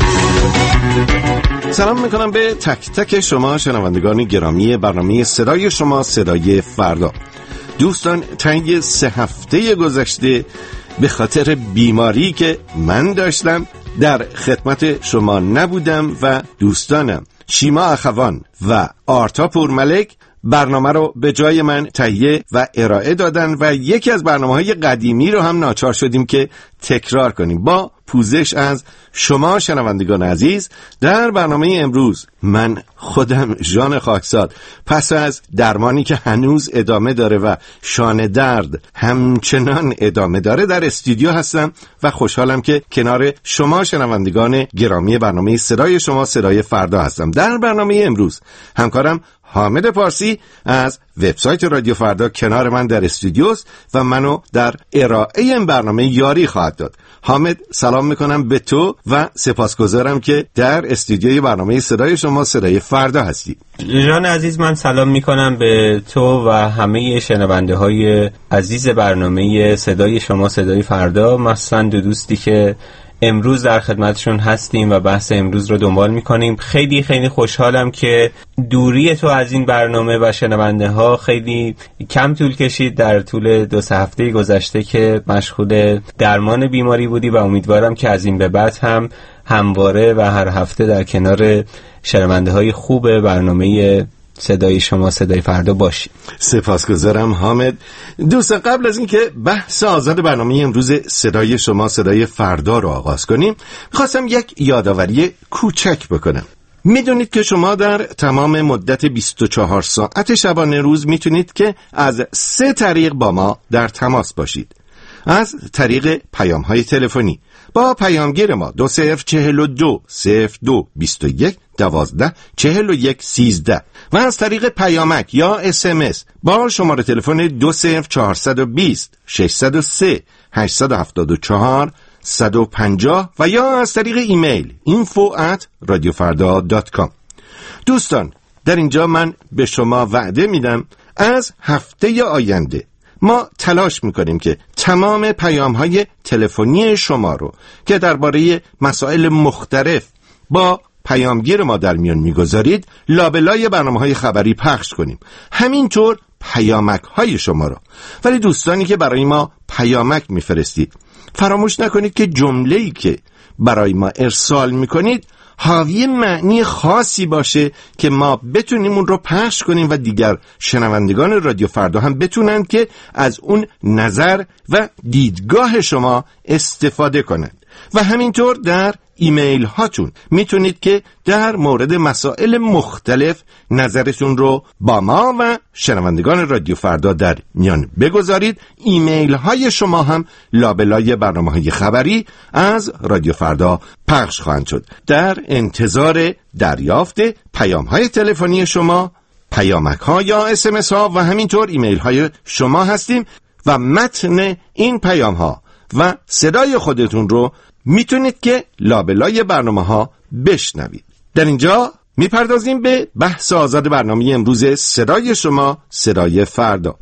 سلام میکنم به تک تک شما شنوندگان گرامی برنامه صدای شما، صدای فردا. دوستان، طی 3 هفته گذشته به خاطر بیماری که من داشتم در خدمت شما نبودم و دوستانم شیما اخوان و آرتا پورملک برنامه رو به جای من تهیه و ارائه دادن و یکی از برنامه‌های قدیمی رو هم ناچار شدیم که تکرار کنیم. با پوزش از شما شنوندگان عزیز، در برنامه امروز من خودم ژان خاکزاد پس از درمانی که هنوز ادامه داره و شانه درد همچنان ادامه داره در استودیو هستم و خوشحالم که کنار شما شنوندگان گرامی برنامه صدای شما، صدای فردا هستم. در برنامه امروز همکارم حامد پارسی از وبسایت رادیو فردا کنار من در استودیوست و منو در ارائه این برنامه یاری خواهد داد. حامد، سلام میکنم به تو و سپاسگزارم که در استودیوی برنامه صدای شما، صدای فردا هستی. ژان عزیز، من سلام میکنم به تو و همه شنونده های عزیز برنامه صدای شما، صدای فردا، مخصوصا دو دوستی که امروز در خدمتشون هستیم و بحث امروز رو دنبال میکنیم. خیلی خیلی خوشحالم که دوری تو از این برنامه و شنونده ها خیلی کم طول کشید در طول 2-3 هفته گذشته که مشغول درمان بیماری بودی و امیدوارم که از این به بعد هم همواره و هر هفته در کنار شنونده های خوب برنامه صدای شما، صدای فردا باشی. سپاسگزارم حامد. دوستان، قبل از اینکه بحث آزاد برنامه امروز صدای شما، صدای فردا رو آغاز کنیم، خواستم یک یادآوری کوچک بکنم. میدونید که شما در تمام مدت 24 ساعت شبانه روز میتونید که از 3 طریق با ما در تماس باشید. از طریق پیام‌های تلفنی با پیامگیر ما 2042 02 21 12 41 13 و از طریق پیامک یا SMS با شماره تلفن 20420 603 874 150 و یا از طریق ایمیل info@radiofarda.com. دوستان، در اینجا من به شما وعده میدم از هفته آینده ما تلاش میکنیم که تمام پیام‌های تلفنی شما رو که درباره مسائل مختلف با پیامگیر ما در میان میگذارید لابلای برنامه‌های خبری پخش کنیم، همینطور پیامک‌های شما رو. ولی دوستانی که برای ما پیامک میفرستید، فراموش نکنید که جمله‌ای که برای ما ارسال میکنید حاوی معنی خاصی باشه که ما بتونیم اون رو پخش کنیم و دیگر شنوندگان رادیو فردا هم بتونن که از اون نظر و دیدگاه شما استفاده کنند. و همینطور در ایمیل هاتون میتونید که در مورد مسائل مختلف نظرتون رو با ما و شنوندگان رادیو فردا در میان بگذارید. ایمیل های شما هم لابلای برنامه‌های خبری از رادیو فردا پخش خواهند شد. در انتظار دریافت پیام های تلفنی شما، پیامک ها یا SMS ها و همینطور ایمیل های شما هستیم و متن این پیام ها و صدای خودتون رو میتونید که لابلای برنامه ها بشنوید. در اینجا میپردازیم به بحث آزاد برنامه امروز صدای شما، صدای فردا.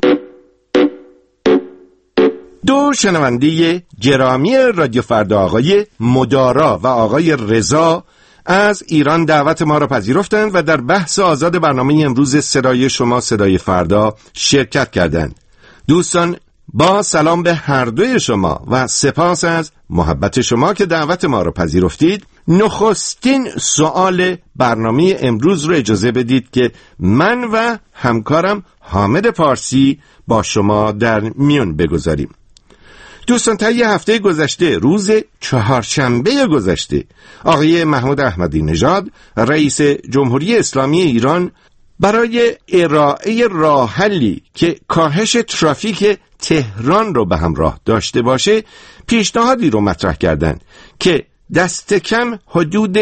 دو شنونده گرامی رادیو فردا، آقای مدارا و آقای رضا، از ایران دعوت ما را پذیرفتند و در بحث آزاد برنامه امروز صدای شما، صدای فردا شرکت کردند. دوستان، با سلام به هر دوی شما و سپاس از محبت شما که دعوت ما را پذیرفتید، نخستین سوال برنامه امروز رو اجازه بدید که من و همکارم حامد پارسی با شما در میون بگذاریم. دوستان تا یه هفته گذشته، روز چهارشنبه گذشته، آقای محمود احمدی نژاد رئیس جمهوری اسلامی ایران برای ارائه راه حلی که کاهش ترافیک تهران رو به همراه داشته باشه پیشنهادی رو مطرح کردند که دست کم حدود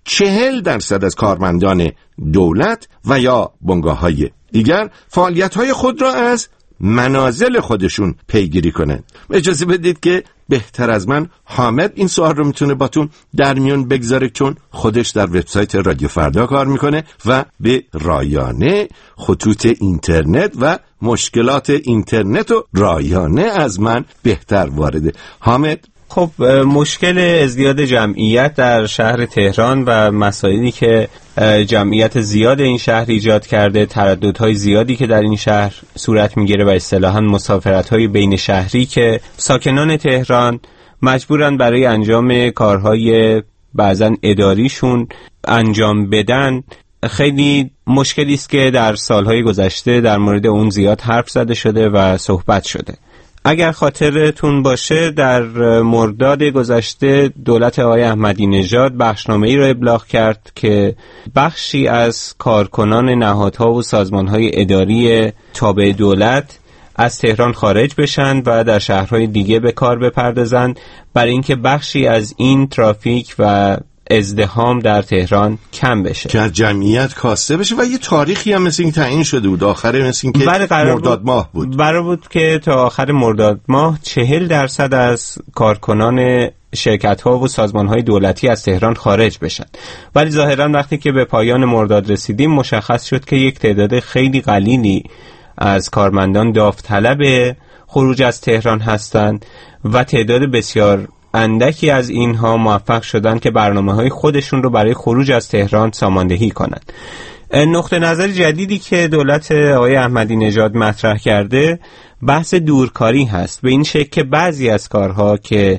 40% از کارمندان دولت و یا بنگاه‌های دیگر فعالیت‌های خود را از منازل خودشون پیگیری کنند. اجازه بدید که بهتر از من حامد این سوال رو میتونه باتون در میون بگذاره، چون خودش در وبسایت رادیو فردا کار میکنه و به رایانه خطوط اینترنت و مشکلات اینترنت و رایانه از من بهتر وارده. حامد، خب مشکل ازدیاد جمعیت در شهر تهران و مسائلی که جمعیت زیاد این شهر ایجاد کرده، ترددهای زیادی که در این شهر صورت میگیره و اصطلاحاً مسافرت‌های بین شهری که ساکنان تهران مجبورن برای انجام کارهای بعضاً اداریشون انجام بدن، خیلی مشکلی است که در سالهای گذشته در مورد اون زیاد حرف زده شده و صحبت شده. اگر خاطرتون باشه در مرداد گذشته دولت آقای احمدی نژاد بخشنامه‌ای را ابلاغ کرد که بخشی از کارکنان نهادها و سازمان‌های اداری تابع دولت از تهران خارج بشن و در شهرهای دیگه به کار بپردازند برای اینکه بخشی از این ترافیک و ازدحام در تهران کم بشه که از جمعیت کاسته بشه. و یه تاریخی هم مثل این تعیین شده بود، آخر مثل این که مرداد ماه بود، قرار بود که تا آخر مرداد ماه 40% از کارکنان شرکت‌ها و سازمان‌های دولتی از تهران خارج بشن. ولی ظاهراً وقتی که به پایان مرداد رسیدیم مشخص شد که یک تعداد خیلی قلیلی از کارمندان داوطلب خروج از تهران هستند و تعداد بسیار اندکی از اینها موفق شدن که برنامه‌های خودشون رو برای خروج از تهران ساماندهی کنند. نقطه نظر جدیدی که دولت آقای احمدی نژاد مطرح کرده بحث دورکاری هست، به این شکل که بعضی از کارها که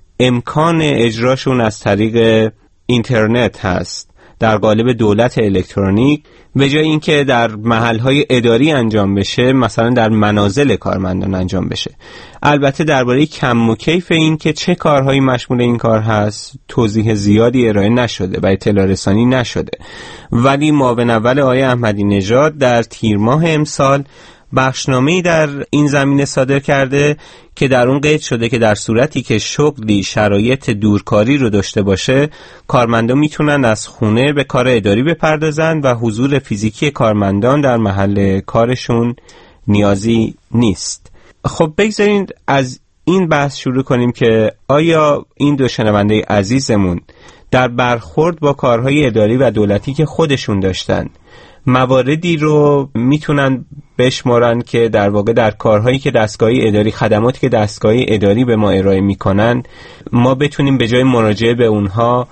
امکان اجراشون از طریق اینترنت هست در قالب دولت الکترونیک، به جای اینکه در محل‌های اداری انجام بشه مثلا در منازل کارمندان انجام بشه. البته درباره کم و کیف این که چه کارهایی مشمول این کار هست توضیح زیادی ارائه نشده و اطلاع رسانی نشده، ولی معاون اول آقای احمدی نژاد در تیر ماه امسال بخشنامه‌ای در این زمینه صادر کرده که در اون قید شده که در صورتی که شغلی شرایط دورکاری رو داشته باشه کارمندان میتونن از خونه به کار اداری بپردازن و حضور فیزیکی کارمندان در محل کارشون نیازی نیست. خب بگذارید از این بحث شروع کنیم که آیا این دو شنونده عزیزمون در برخورد با کارهای اداری و دولتی که خودشون داشتن مواردی رو میتونن بشمارن که در واقع در کارهایی که دستگاهی اداری، خدماتی که دستگاهی اداری به ما ارائه میکنن، ما بتونیم به جای مراجعه به اونها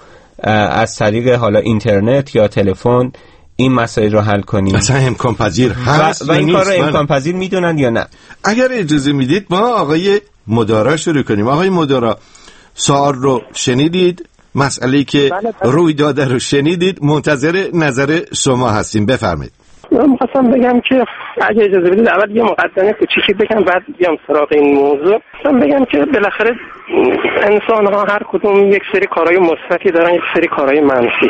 از طریق حالا اینترنت یا تلفن این مسائل رو حل کنیم؟ اصلا امکان پذیر هست و این کار رو امکان پذیر میدونن یا نه؟ اگر اجازه میدید ما آقای مدارا شروع کنیم. آقای مدارا، سوال رو شنیدید، مسئله‌ای که روی داده رو شنیدید، منتظر نظر شما هستیم. بفرمایید. من می‌خواستم بگم که اگه اجازه بدید اول یه مقدمه کوچیکی بگم بعد بیام سراغ این موضوع. من بگم که بالاخره انسان‌ها هر کدوم یک سری کارهای مثبتی دارن، یک سری کارهای منفی.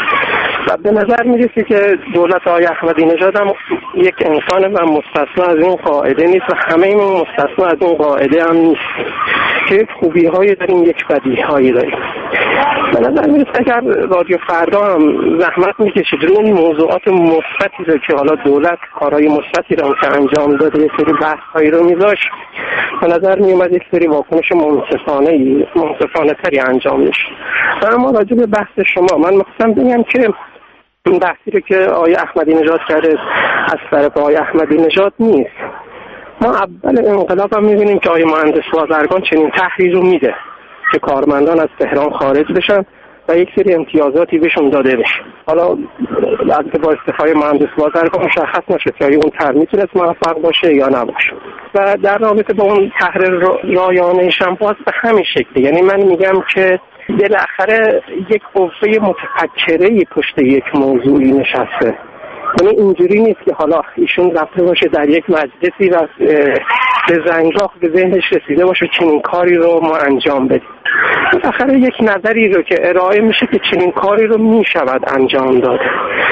و به نظر میرسه که دولت آقای احمدی نژاد هم یک انسان و مستثنا از این قاعده نیست و همه ما مستثنا از اون قاعده هم نیست که یک خوبی‌هایی داریم، یک بدیهایی داریم. به نظر میرسه اگر رادیو فردا هم زحمت میکشید روی این موضوعات مثبتی رو که حالا دولت کارهای مثبتی رو که انجام داده یک سری بحث‌هایی رو میذاشت، به نظر میومد یک سری واکنش منصفانه تری انجام میشه. و اما راجع به بحث شما من می‌خواستم بگم که این بحثی رو که آقای احمدی نژاد کرده از طرف آقای احمدی نژاد نیست. ما اول انقلاب هم می‌بینیم که آقای مهندس بازرگان چنین طرحی رو میده که کارمندان از تهران خارج بشن و یک سری امتیازاتی بهشون داده بشه. حالا البته با استعفای مهندس بازرگان مشخص نشد که اون طرح میتونست موفق باشه یا نباشه. و در رابطه با اون طرح رایانه هم باز به همین شکلی، یعنی من میگم که بالاخره یک قوه متفکره‌ای پشت یک موضوعی نشسته. یعنی اینجوری نیست که حالا ایشون رفته باشه در یک مجلسی و به زنگاه به ذهنش رسیده باشه چنین کاری رو ما انجام بدیم. بالاخره یک نظری رو که ارائه میشه که چنین کاری رو میشود انجام داد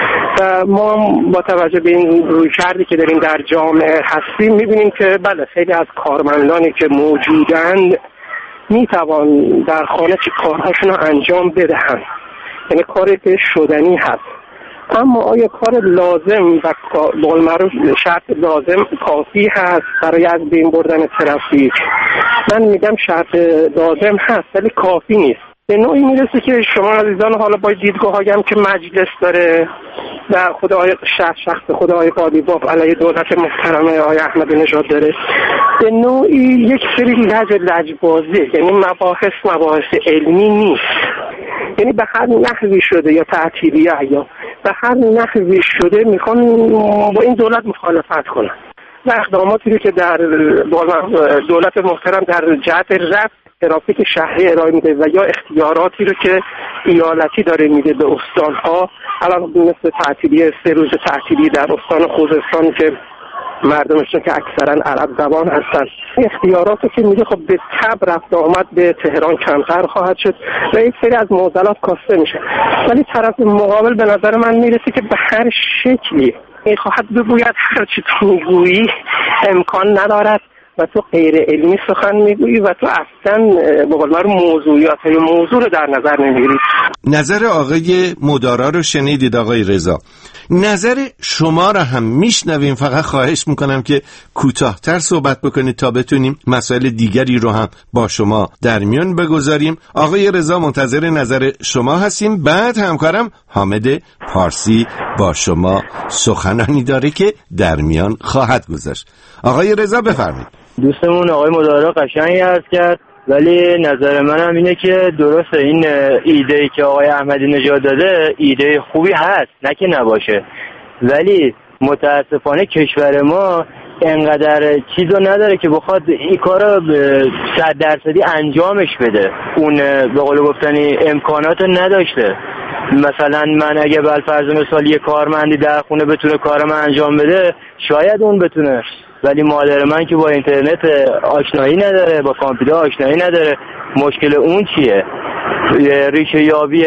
و ما با توجه به این رویکردی که داریم در جامعه هستیم میبینیم که بله خیلی از کارمندانی که موجودند میتوان در خانه چه کارهاشون رو انجام بدهند، یعنی کاری که شدنی هست. اما آیا کار لازم و بالمعروف شرط لازم کافی هست برای از بین بردن ترافیک؟ من میگم شرط لازم هست ولی کافی نیست. به نوعی میرسه که شما عزیزان حالا با دیدگاه‌هایی هم که مجلس داره و خود آقای شخص خود آقای قالیباف علیه دولت محترم آقای احمدی نژاد داره، به نوعی یک سری لجبازی، یعنی مباحث علمی نیست، یعنی به هر نحوی شده یا تعطیلیه یا به هر نحوی شده میخوان با این دولت مخالفت کنن و اقداماتی رو که در دولت محترم در جهت رفع ترافیک شهری ارائه میده و یا اختیاراتی رو که ایالتی داره میده به استانها، الان مثل تعطیلی 3 روز تعطیلی در استان خوزستان که مردمشون که اکثرا عرب زبان هستن، اختیاراتی که میده خب به تبع رفت آمد به تهران کمتر خواهد شد و یک سری از معضلات کاسته میشه. ولی طرف مقابل به نظر من میرسه که به هر شکلی میخواهد بگوید هر چی تو میگویی امکان ندارد و تو غیر علمی سخن میگویی و تو اصلا به قول معروف موضوعیات های موضوع رو در نظر نمیگیری. نظر آقای مدارا رو شنیدید آقای رضا. نظر شما رو هم میشنویم، فقط خواهش میکنم که کوتاه‌تر صحبت بکنید تا بتونیم مسائل دیگری رو هم با شما در میان بگذاریم. آقای رضا منتظر نظر شما هستیم. بعد همکارم حامد پارسی با شما سخنانی داره که در میان خواهد گذاشت. آقای رضا بفرمایید. دوستمون آقای مدارا قشنگی عرض کرد، ولی نظر منم اینه که درسته این ایده‌ای که آقای احمدی نژاد داده ایده خوبی هست، نه که نباشه، ولی متاسفانه کشور ما انقدر چیزو نداره که بخواد این کارو 100% انجامش بده. اون به قول گفتنی امکاناتو نداشته. مثلا من اگه بالفرض مثال یه کارمندی در خونه بتونه کارم انجام بده شاید اون بتونه، ولی مادر من که با اینترنت آشنایی نداره، با کامپیوتر آشنایی نداره. مشکل اون چیه؟ ریشه یابی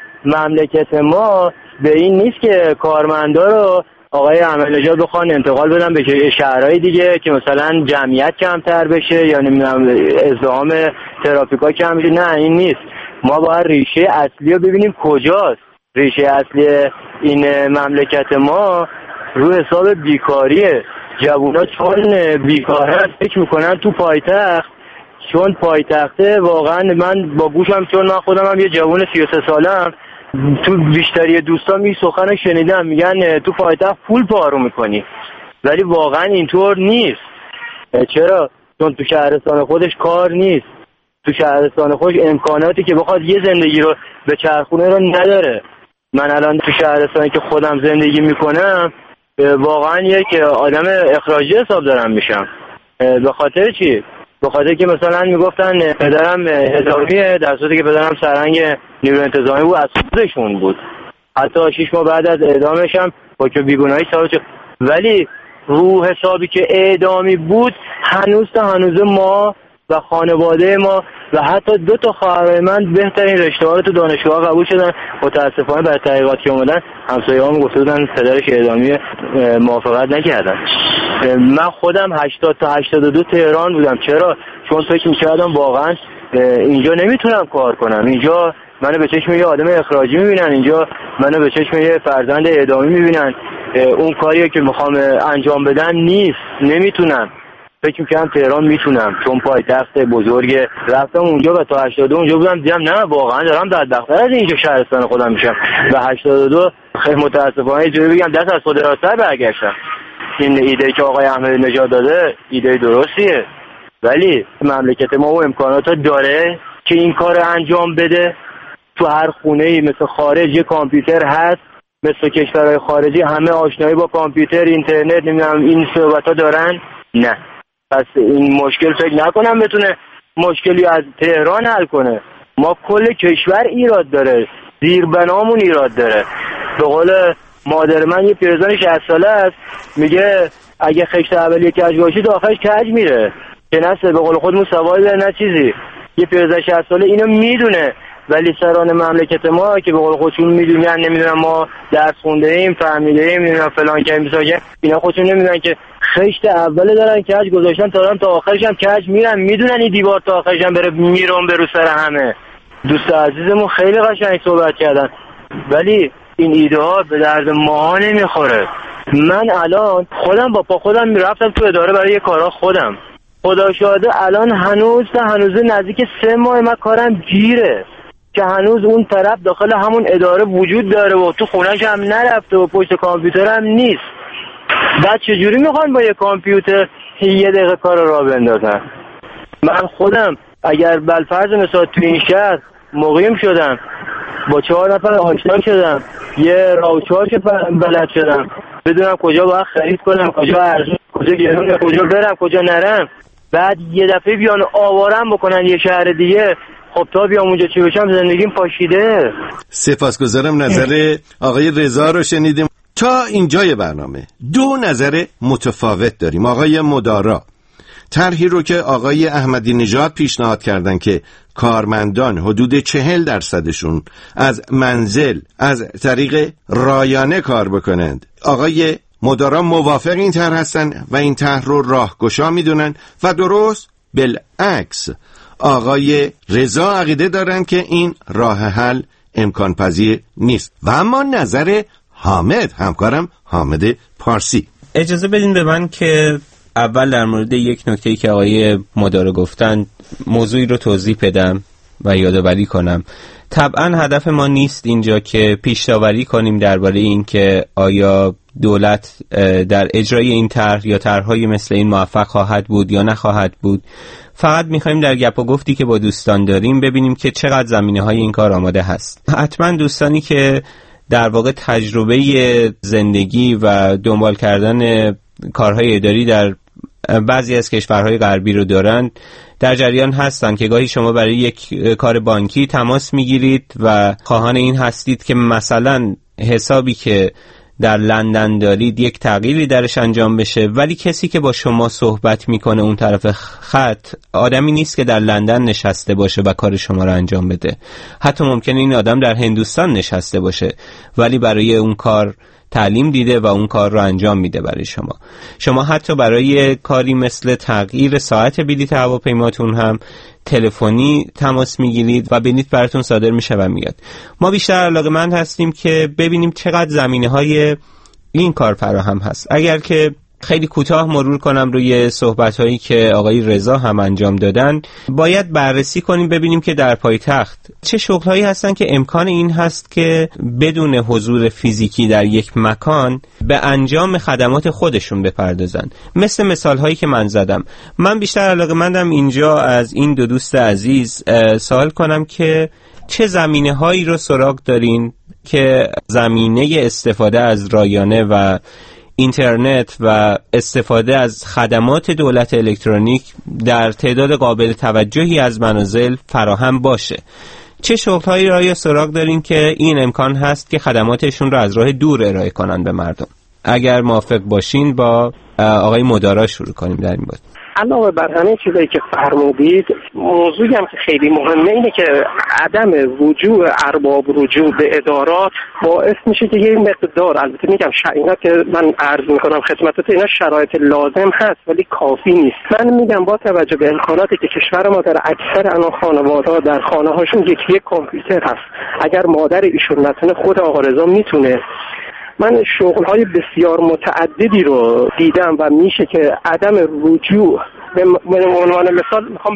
مملکت ما به این نیست که کارمندا رو آقای احمدی نژاد بخوان انتقال بدن به شهرهای دیگه که مثلا جمعیت کمتر بشه یا نمیدونم ازدحام ترافیکا کم بشه. نه این نیست. ما باید ریشه اصلی رو ببینیم کجاست. ریشه اصلی این مملکت ما رو حساب بیکاریه. جوونا چون بیکارن فکر میکنن تو پایتخت، چون پایتخته واقعا من با گوشم، چون من خودم هم یه جوون 33 سالم، تو بیشتری دوستان می سخن شنیدم میگن تو پایتخت پول پارو میکنی، ولی واقعا اینطور نیست. چرا؟ چون تو شهرستان خودش کار نیست، تو شهرستان خودش امکاناتی که بخواد یه زندگی رو به چرخونه رو نداره. من الان تو شهرستانی که خودم زندگی میکنم واقعا یک آدم اخراجی حساب دارم میشم. به خاطر چی؟ به خاطر که مثلا میگفتن پدرم حسابیه، در صورتی که پدرم سرهنگ نیروی انتظامی بود، از خودشون بود. حتی 6 ماه بعد از اعدامش هم با که بیگناهی ثابت شد، ولی رو حسابی که اعدامی بود هنوز تا هنوز ما و خانواده ما و حتی 2 تا خواهرای من بهترین رشته‌ها رو تو دانشگاه قبول شدن. متاسفانه بعد تحقیقات که اومدن همسایه‌هام گفته بودن پدرش اعدامی موافقت نکردن. من خودم 80 تا 82 تهران بودم. چرا؟ چون فکر می‌کردم واقعا اینجا نمیتونم کار کنم، اینجا منو به چشم یه آدم اخراجی می‌بینن، اینجا منو به چشم یه فرزند اعدامی می‌بینن. اون کاری که می‌خوام انجام بدم نیست، نمیتونم. فکر می‌کردم تهران میتونم چون پایتخت بزرگ. رفتم اونجا و تا 82 اونجا بودم، دیدم نه واقعا دارم بدبخت‌تر از اینجا شهرستان خودم میشم و 82 خیلی متاسفانه اینجوری بگم دست از خود راست‌تر برگشتم. این ایده که آقای احمدی نژاد داده ایده درستیه، ولی مملکت ما و امکانات داره که این کار انجام بده. تو هر خونه‌ای مثل خارج یه کامپیوتر هست، مثل کشورهای خارجی همه آشنایی با کامپیوتر، اینترنت، نمیدونم این صحبت‌ها دارن. نه، پس این مشکل فکر نکنم بتونه مشکلی از تهران حل کنه. ما کل کشور ایراد داره، زیربنامون ایراد داره. به قول مادر من یه پیرزن 60 ساله است، میگه اگه خشت اولیه کج باشی داخلش کج میره که نه به قول خودمون سوال نه چیزی. یه 15-16 ساله اینو میدونه، ولی سران مملکت ما که به قول خودشون میدونن نمیدونن ما درس خونده ایم فهمیده ایم نمیدونن فلان که میساجه، اینا خودشون نمیدونن که خشت اوله دارن کج گذاشتن تا آخرش هم کج میرن، میدونن این دیوار تا آخرش هم بره میرون برو سر همه. دوست عزیزمون خیلی قشنگ صحبت کردن، ولی این ایده ها به درد ما نمیخوره. من الان خودم با پا خودم میرفتم تو اداره برای یه کارا خودم، خدا شاهده الان هنوز نزدیک 3 ماه من کارم گیره که هنوز اون طرف داخل همون اداره وجود داره و تو خونه‌ش هم نرفته و پشت کامپیوتر هم نیست. بعد چجوری میخوان با یه کامپیوتر 1 دقیقه کار را بندازن؟ من خودم اگر بالفرض مثلا تو این شهر مقیم شدم با 4 نفر آشنا شدم، یه راوچار که بلد شدم بدونم کجا باید خرید کنم، کجا ارزون، کجا گرون، کجا برم کجا نرم، بعد یه دفعه بیان آوارم بکنن یه شهر دیگه، خب تا بیام اونجا چی بشم زندگیم پاشیده. سپاسگزارم. نظر آقای رضا رو شنیدیم. تا اینجای برنامه 2 نظر متفاوت داریم. آقای مدارا طرحی رو که آقای احمدی نژاد پیشنهاد کردن که کارمندان حدود 40% از منزل از طریق رایانه کار بکنند، آقای مدارا موافق این طرح هستن و این طرح رو راهگشا میدونن و درست بالعکس آقای رضا عقیده دارن که این راه حل امکان پذیر نیست. و اما نظر حامد، همکارم حامد پارسی. اجازه بدین به من که اول در مورد یک نکته‌ای که آقای مدارا گفتن موضوعی رو توضیح بدم و یادآوری کنم. طبعا هدف ما نیست اینجا که پیش‌داوری کنیم درباره این که آیا دولت در اجرای این طرح یا طرح‌های مثل این موفق خواهد بود یا نخواهد بود. فقط می‌خوایم در گپ و گفتی که با دوستان داریم ببینیم که چقدر زمینه‌های این کار آماده هست. حتما دوستانی که در واقع تجربه زندگی و دنبال کردن کارهای اداری در بعضی از کشورهای غربی رو دارن در جریان هستن که گاهی شما برای یک کار بانکی تماس میگیرید و خواهان این هستید که مثلا حسابی که در لندن دارید یک تغییری درش انجام بشه، ولی کسی که با شما صحبت میکنه اون طرف خط آدمی نیست که در لندن نشسته باشه و کار شما رو انجام بده. حتی ممکنه این آدم در هندوستان نشسته باشه ولی برای اون کار تعلیم دیده و اون کار رو انجام میده برای شما. شما حتی برای کاری مثل تغییر ساعت بلیط هواپیماتون هم تلفنی تماس میگیرید و بلیط براتون صادر میشه و میاد. ما بیشتر علاقه‌مند هستیم که ببینیم چقدر زمینه‌های این کار فراهم هست. اگر که خیلی کوتاه مرور کنم روی صحبت‌هایی که آقای رضا هم انجام دادن، باید بررسی کنیم ببینیم که در پایتخت چه شغل‌هایی هستن که امکان این هست که بدون حضور فیزیکی در یک مکان به انجام خدمات خودشون بپردازن. مثل مثال‌هایی که من زدم. من بیشتر علاقه‌مندم اینجا از این 2 دوست عزیز سوال کنم که چه زمینه‌هایی رو سراغ دارین که زمینه استفاده از رایانه و اینترنت و استفاده از خدمات دولت الکترونیک در تعداد قابل توجهی از منازل فراهم باشه. چه شغل‌هایی را یا سراغ دارین که این امکان هست که خدماتشون را از راه دور ارائه کنن به مردم؟ اگر موافق باشین با آقای مدارا شروع کنیم در این باره. علاوه بر همه چیزایی که فرمودید، موضوعی هم که خیلی مهمه اینه که عدم رجوع ارباب رجوع به ادارات باعث میشه که یه مقدار، البته میگم اینا که من عرض میکنم خدمتتون، اینا شرایط لازم هست ولی کافی نیست. من میگم با توجه به امکاناتی که کشور ما در اکثر الان خانواده‌ها در خانه هاشون یک کامپیوتر هست، اگر مادر ایشون نتونه خود آقا رضا میتونه. من شغل‌های بسیار متعددی رو دیدم و میشه که عدم رجوع به عنوان مثال میخوام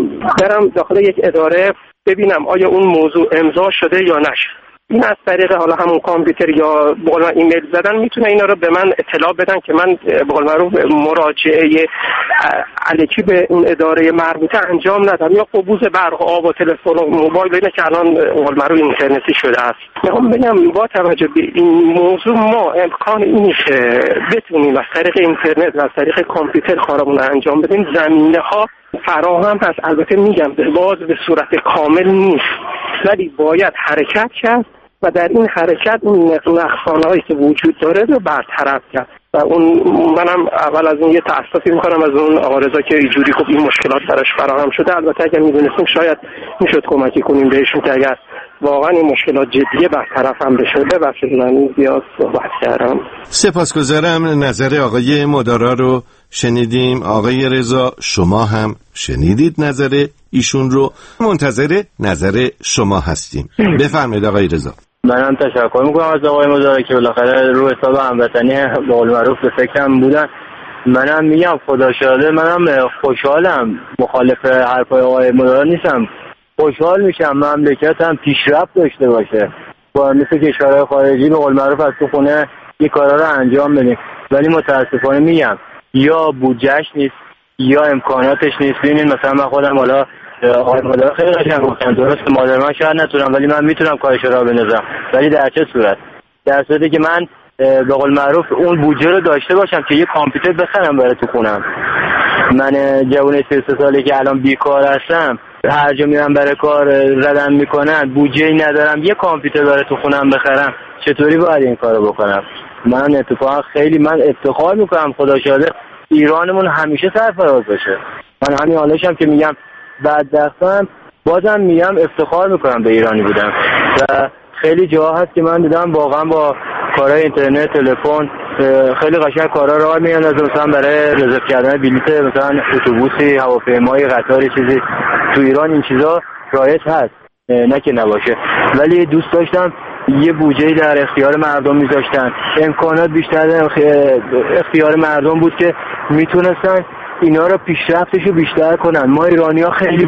برم داخل یک اداره ببینم آیا اون موضوع امضا شده یا نشده. این از طریق حالا همون کامپیوتر یا به قول ایمیل زدن میتونه اینا رو به من اطلاع بدن که من به قول معروف مراجعه الکی به اون اداره مربوطه انجام ندم، یا قبوز برق و آب و تلفن و موبایل اینا که الان به قول معروف اینترنتی شده است. میخوام بگم با توجه به این موضوع ما امکان اینه که بتونیم از طریق اینترنت و از طریق کامپیوتر کارمون رو انجام بدیم. زمینه‌ها فراهم هست، البته میگم باز به صورت کامل نیست ولی باید حرکت کرد و در این حرکت اون نقصانهایی که وجود داره رو برطرف کرد. و اون منم اول از اون یه تأسفی میکنم از اون آقا رضا که اینجوری خب این مشکلات براش فراهم شده. البته اگر میدونستیم شاید میشد کمکی کنیم بهشون که اگر واقعا این مشکلات جدیه برطرف هم بشه. ببخشید من زیاد صحبت کردم. سپاسگزارم. نظر آقای مدارا رو شنیدیم. آقای رضا شما هم شنیدید نظر ایشون رو، منتظر نظر شما هستیم. بفرمایید آقای رضا. منم تشکر میکنم از آقای مدارا که بالاخره رو حساب هموطنی به قول معروف به فکرم بودن. منم میگم خدا شاهده منم خوشحالم، مخالف حرفای آقای مدارا نیستم. خوشحال میشم مملکتم پیشرفت داشته باشه، با مثل کشورهای خارجی به قول معروف از تو خونه این کارا رو انجام بدیم. ولی متاسفانه میگم یا بودجهش نیست یا امکاناتش نیست. ببینید مثلا من خودم حالا آقای مدارا خیلی قشنگ گفتن، درست مادر من شاید نتونم ولی من میتونم کارش رو بندازم. ولی در چه صورت؟ در صورتی که من به قول معروف اون بودجه رو داشته باشم که یه کامپیوتر بخرم برای تو خونم. من جوان 33 ساله که الان بیکار هستم، هر جا میرم برای کار ردم میکنن، بودجه‌ای ندارم یه کامپیوتر برای تو خونم بخرم، چطوری باید این کارو بکنم؟ من اتفاقا خیلی افتخار میکنم خدا شاهده ایرانمون همیشه سرفراز باشه. من همین حالاشم که میگم بدبختم، بازم میگم افتخار میکنم به ایرانی بودم. و خیلی جاها هست که من دیدم واقعا با کارهای اینترنت، تلفن خیلی قشنگ کارا راه میاندازه، مثلا برای رزرو کردن بلیط مثلا اتوبوسی، هواپیمایی، قطاری، چیزی تو ایران این چیزا رایج هست، نه که نباشه. ولی دوست داشتم یه بودجه‌ای در اختیار مردم میذاشتن، امکانات بیشتر در اختیار مردم بود که میتونستن اینا رو پیشرفتشو بیشتر کنن. ما ایرانی‌ها خیلی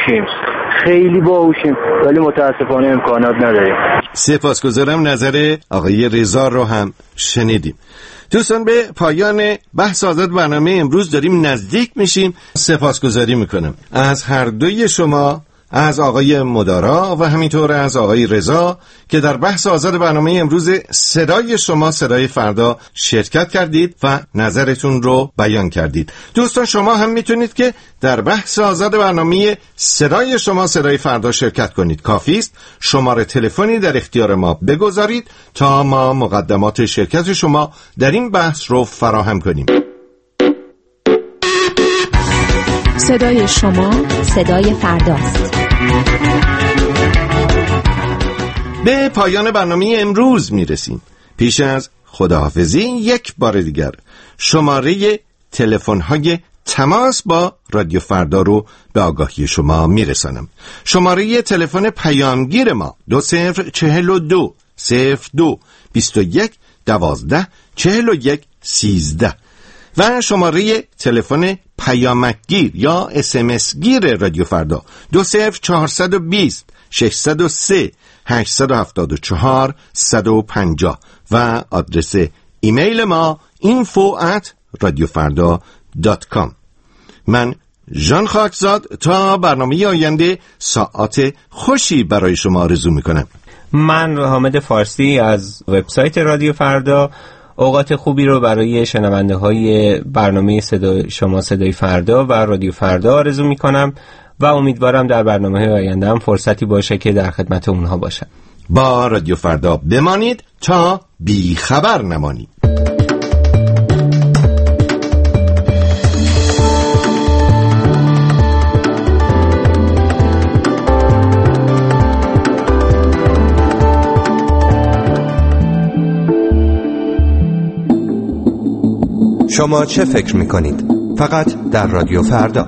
باهوشیم ولی متاسفانه امکانات نداریم. سپاسگزارم. نظر آقای رضا رو هم شنیدیم. دوستان به پایان بحث آزاد برنامه امروز داریم نزدیک میشیم. سپاسگزاری میکنم از هر دوی شما، از آقای مدارا و همینطور از آقای رضا که در بحث آزاد برنامه امروز صدای شما صدای فردا شرکت کردید و نظرتون رو بیان کردید. دوستان شما هم میتونید که در بحث آزاد برنامه صدای شما صدای فردا شرکت کنید. کافی است شماره تلفنی در اختیار ما بگذارید تا ما مقدمات شرکت شما در این بحث رو فراهم کنیم. صدای شما صدای فرداست. به پایان برنامه امروز میرسیم. پیش از خداحافظی یک بار دیگر شماره تلفن‌های تماس با رادیو فردا رو به آگاهی شما میرسانم. شماره تلفن پیامگیر ما 2042 02 21 12 41 13 و شماره تلفن پیامکگیر یا SMS گیر رادیو فردا 20420 603 874 150 و آدرس ایمیل ما info@radiofarda.com. من ژان خاکزاد تا برنامه آینده ساعت خوشی برای شما آرزو میکنم. من حامد فارسی از وبسایت رادیو فردا اوقات خوبی رو برای شنونده های برنامه صدای شما صدای فردا و رادیو فردا آرزو میکنم و امیدوارم در برنامه آینده هم فرصتی باشه که در خدمت اونها باشم. با رادیو فردا بمانید تا بی خبر نمانید. شما چه فکر میکنید؟ فقط در رادیو فردا.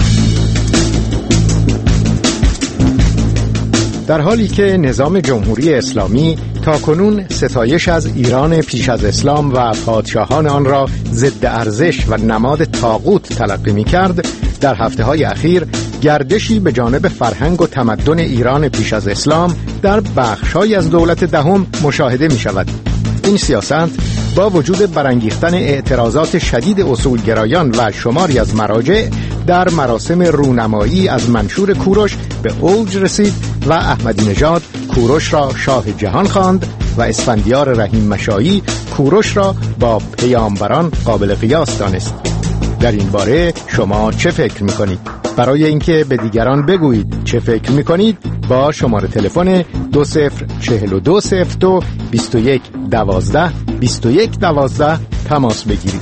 در حالی که نظام جمهوری اسلامی تاکنون ستایش از ایران پیش از اسلام و پادشاهان آن را ضد ارزش و نماد طاغوت تلقی می‌کرد، در هفته‌های اخیر گردشی به جانب فرهنگ و تمدن ایران پیش از اسلام در بخش‌هایی از دولت دهم مشاهده می‌شود. این سیاست با وجود برانگیختن اعتراضات شدید اصولگرایان و شماری از مراجع در مراسم رونمایی از منشور کوروش به اوج رسید و احمدی نژاد کوروش را شاه جهان خواند و اسفندیار رحیم مشایی کوروش را با پیامبران قابل قیاس دانست. در این باره شما چه فکر می‌کنید؟ برای اینکه به دیگران بگویید چه فکر می‌کنید، با شماره تلفن 204202 2112 2112 تماس بگیرید.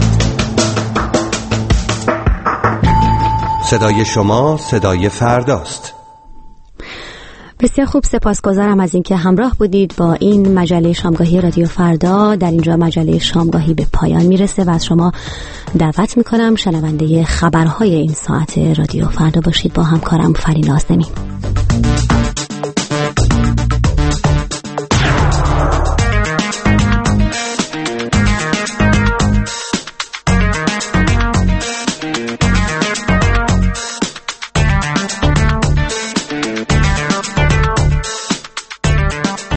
صدای شما صدای فرداست. بسیار خوب، سپاسگزارم از اینکه همراه بودید با این مجله شامگاهی رادیو فردا. در اینجا مجله شامگاهی به پایان میرسه و از شما دعوت میکنم شنونده خبرهای این ساعت رادیو فردا باشید با همکارم فرین آزمی.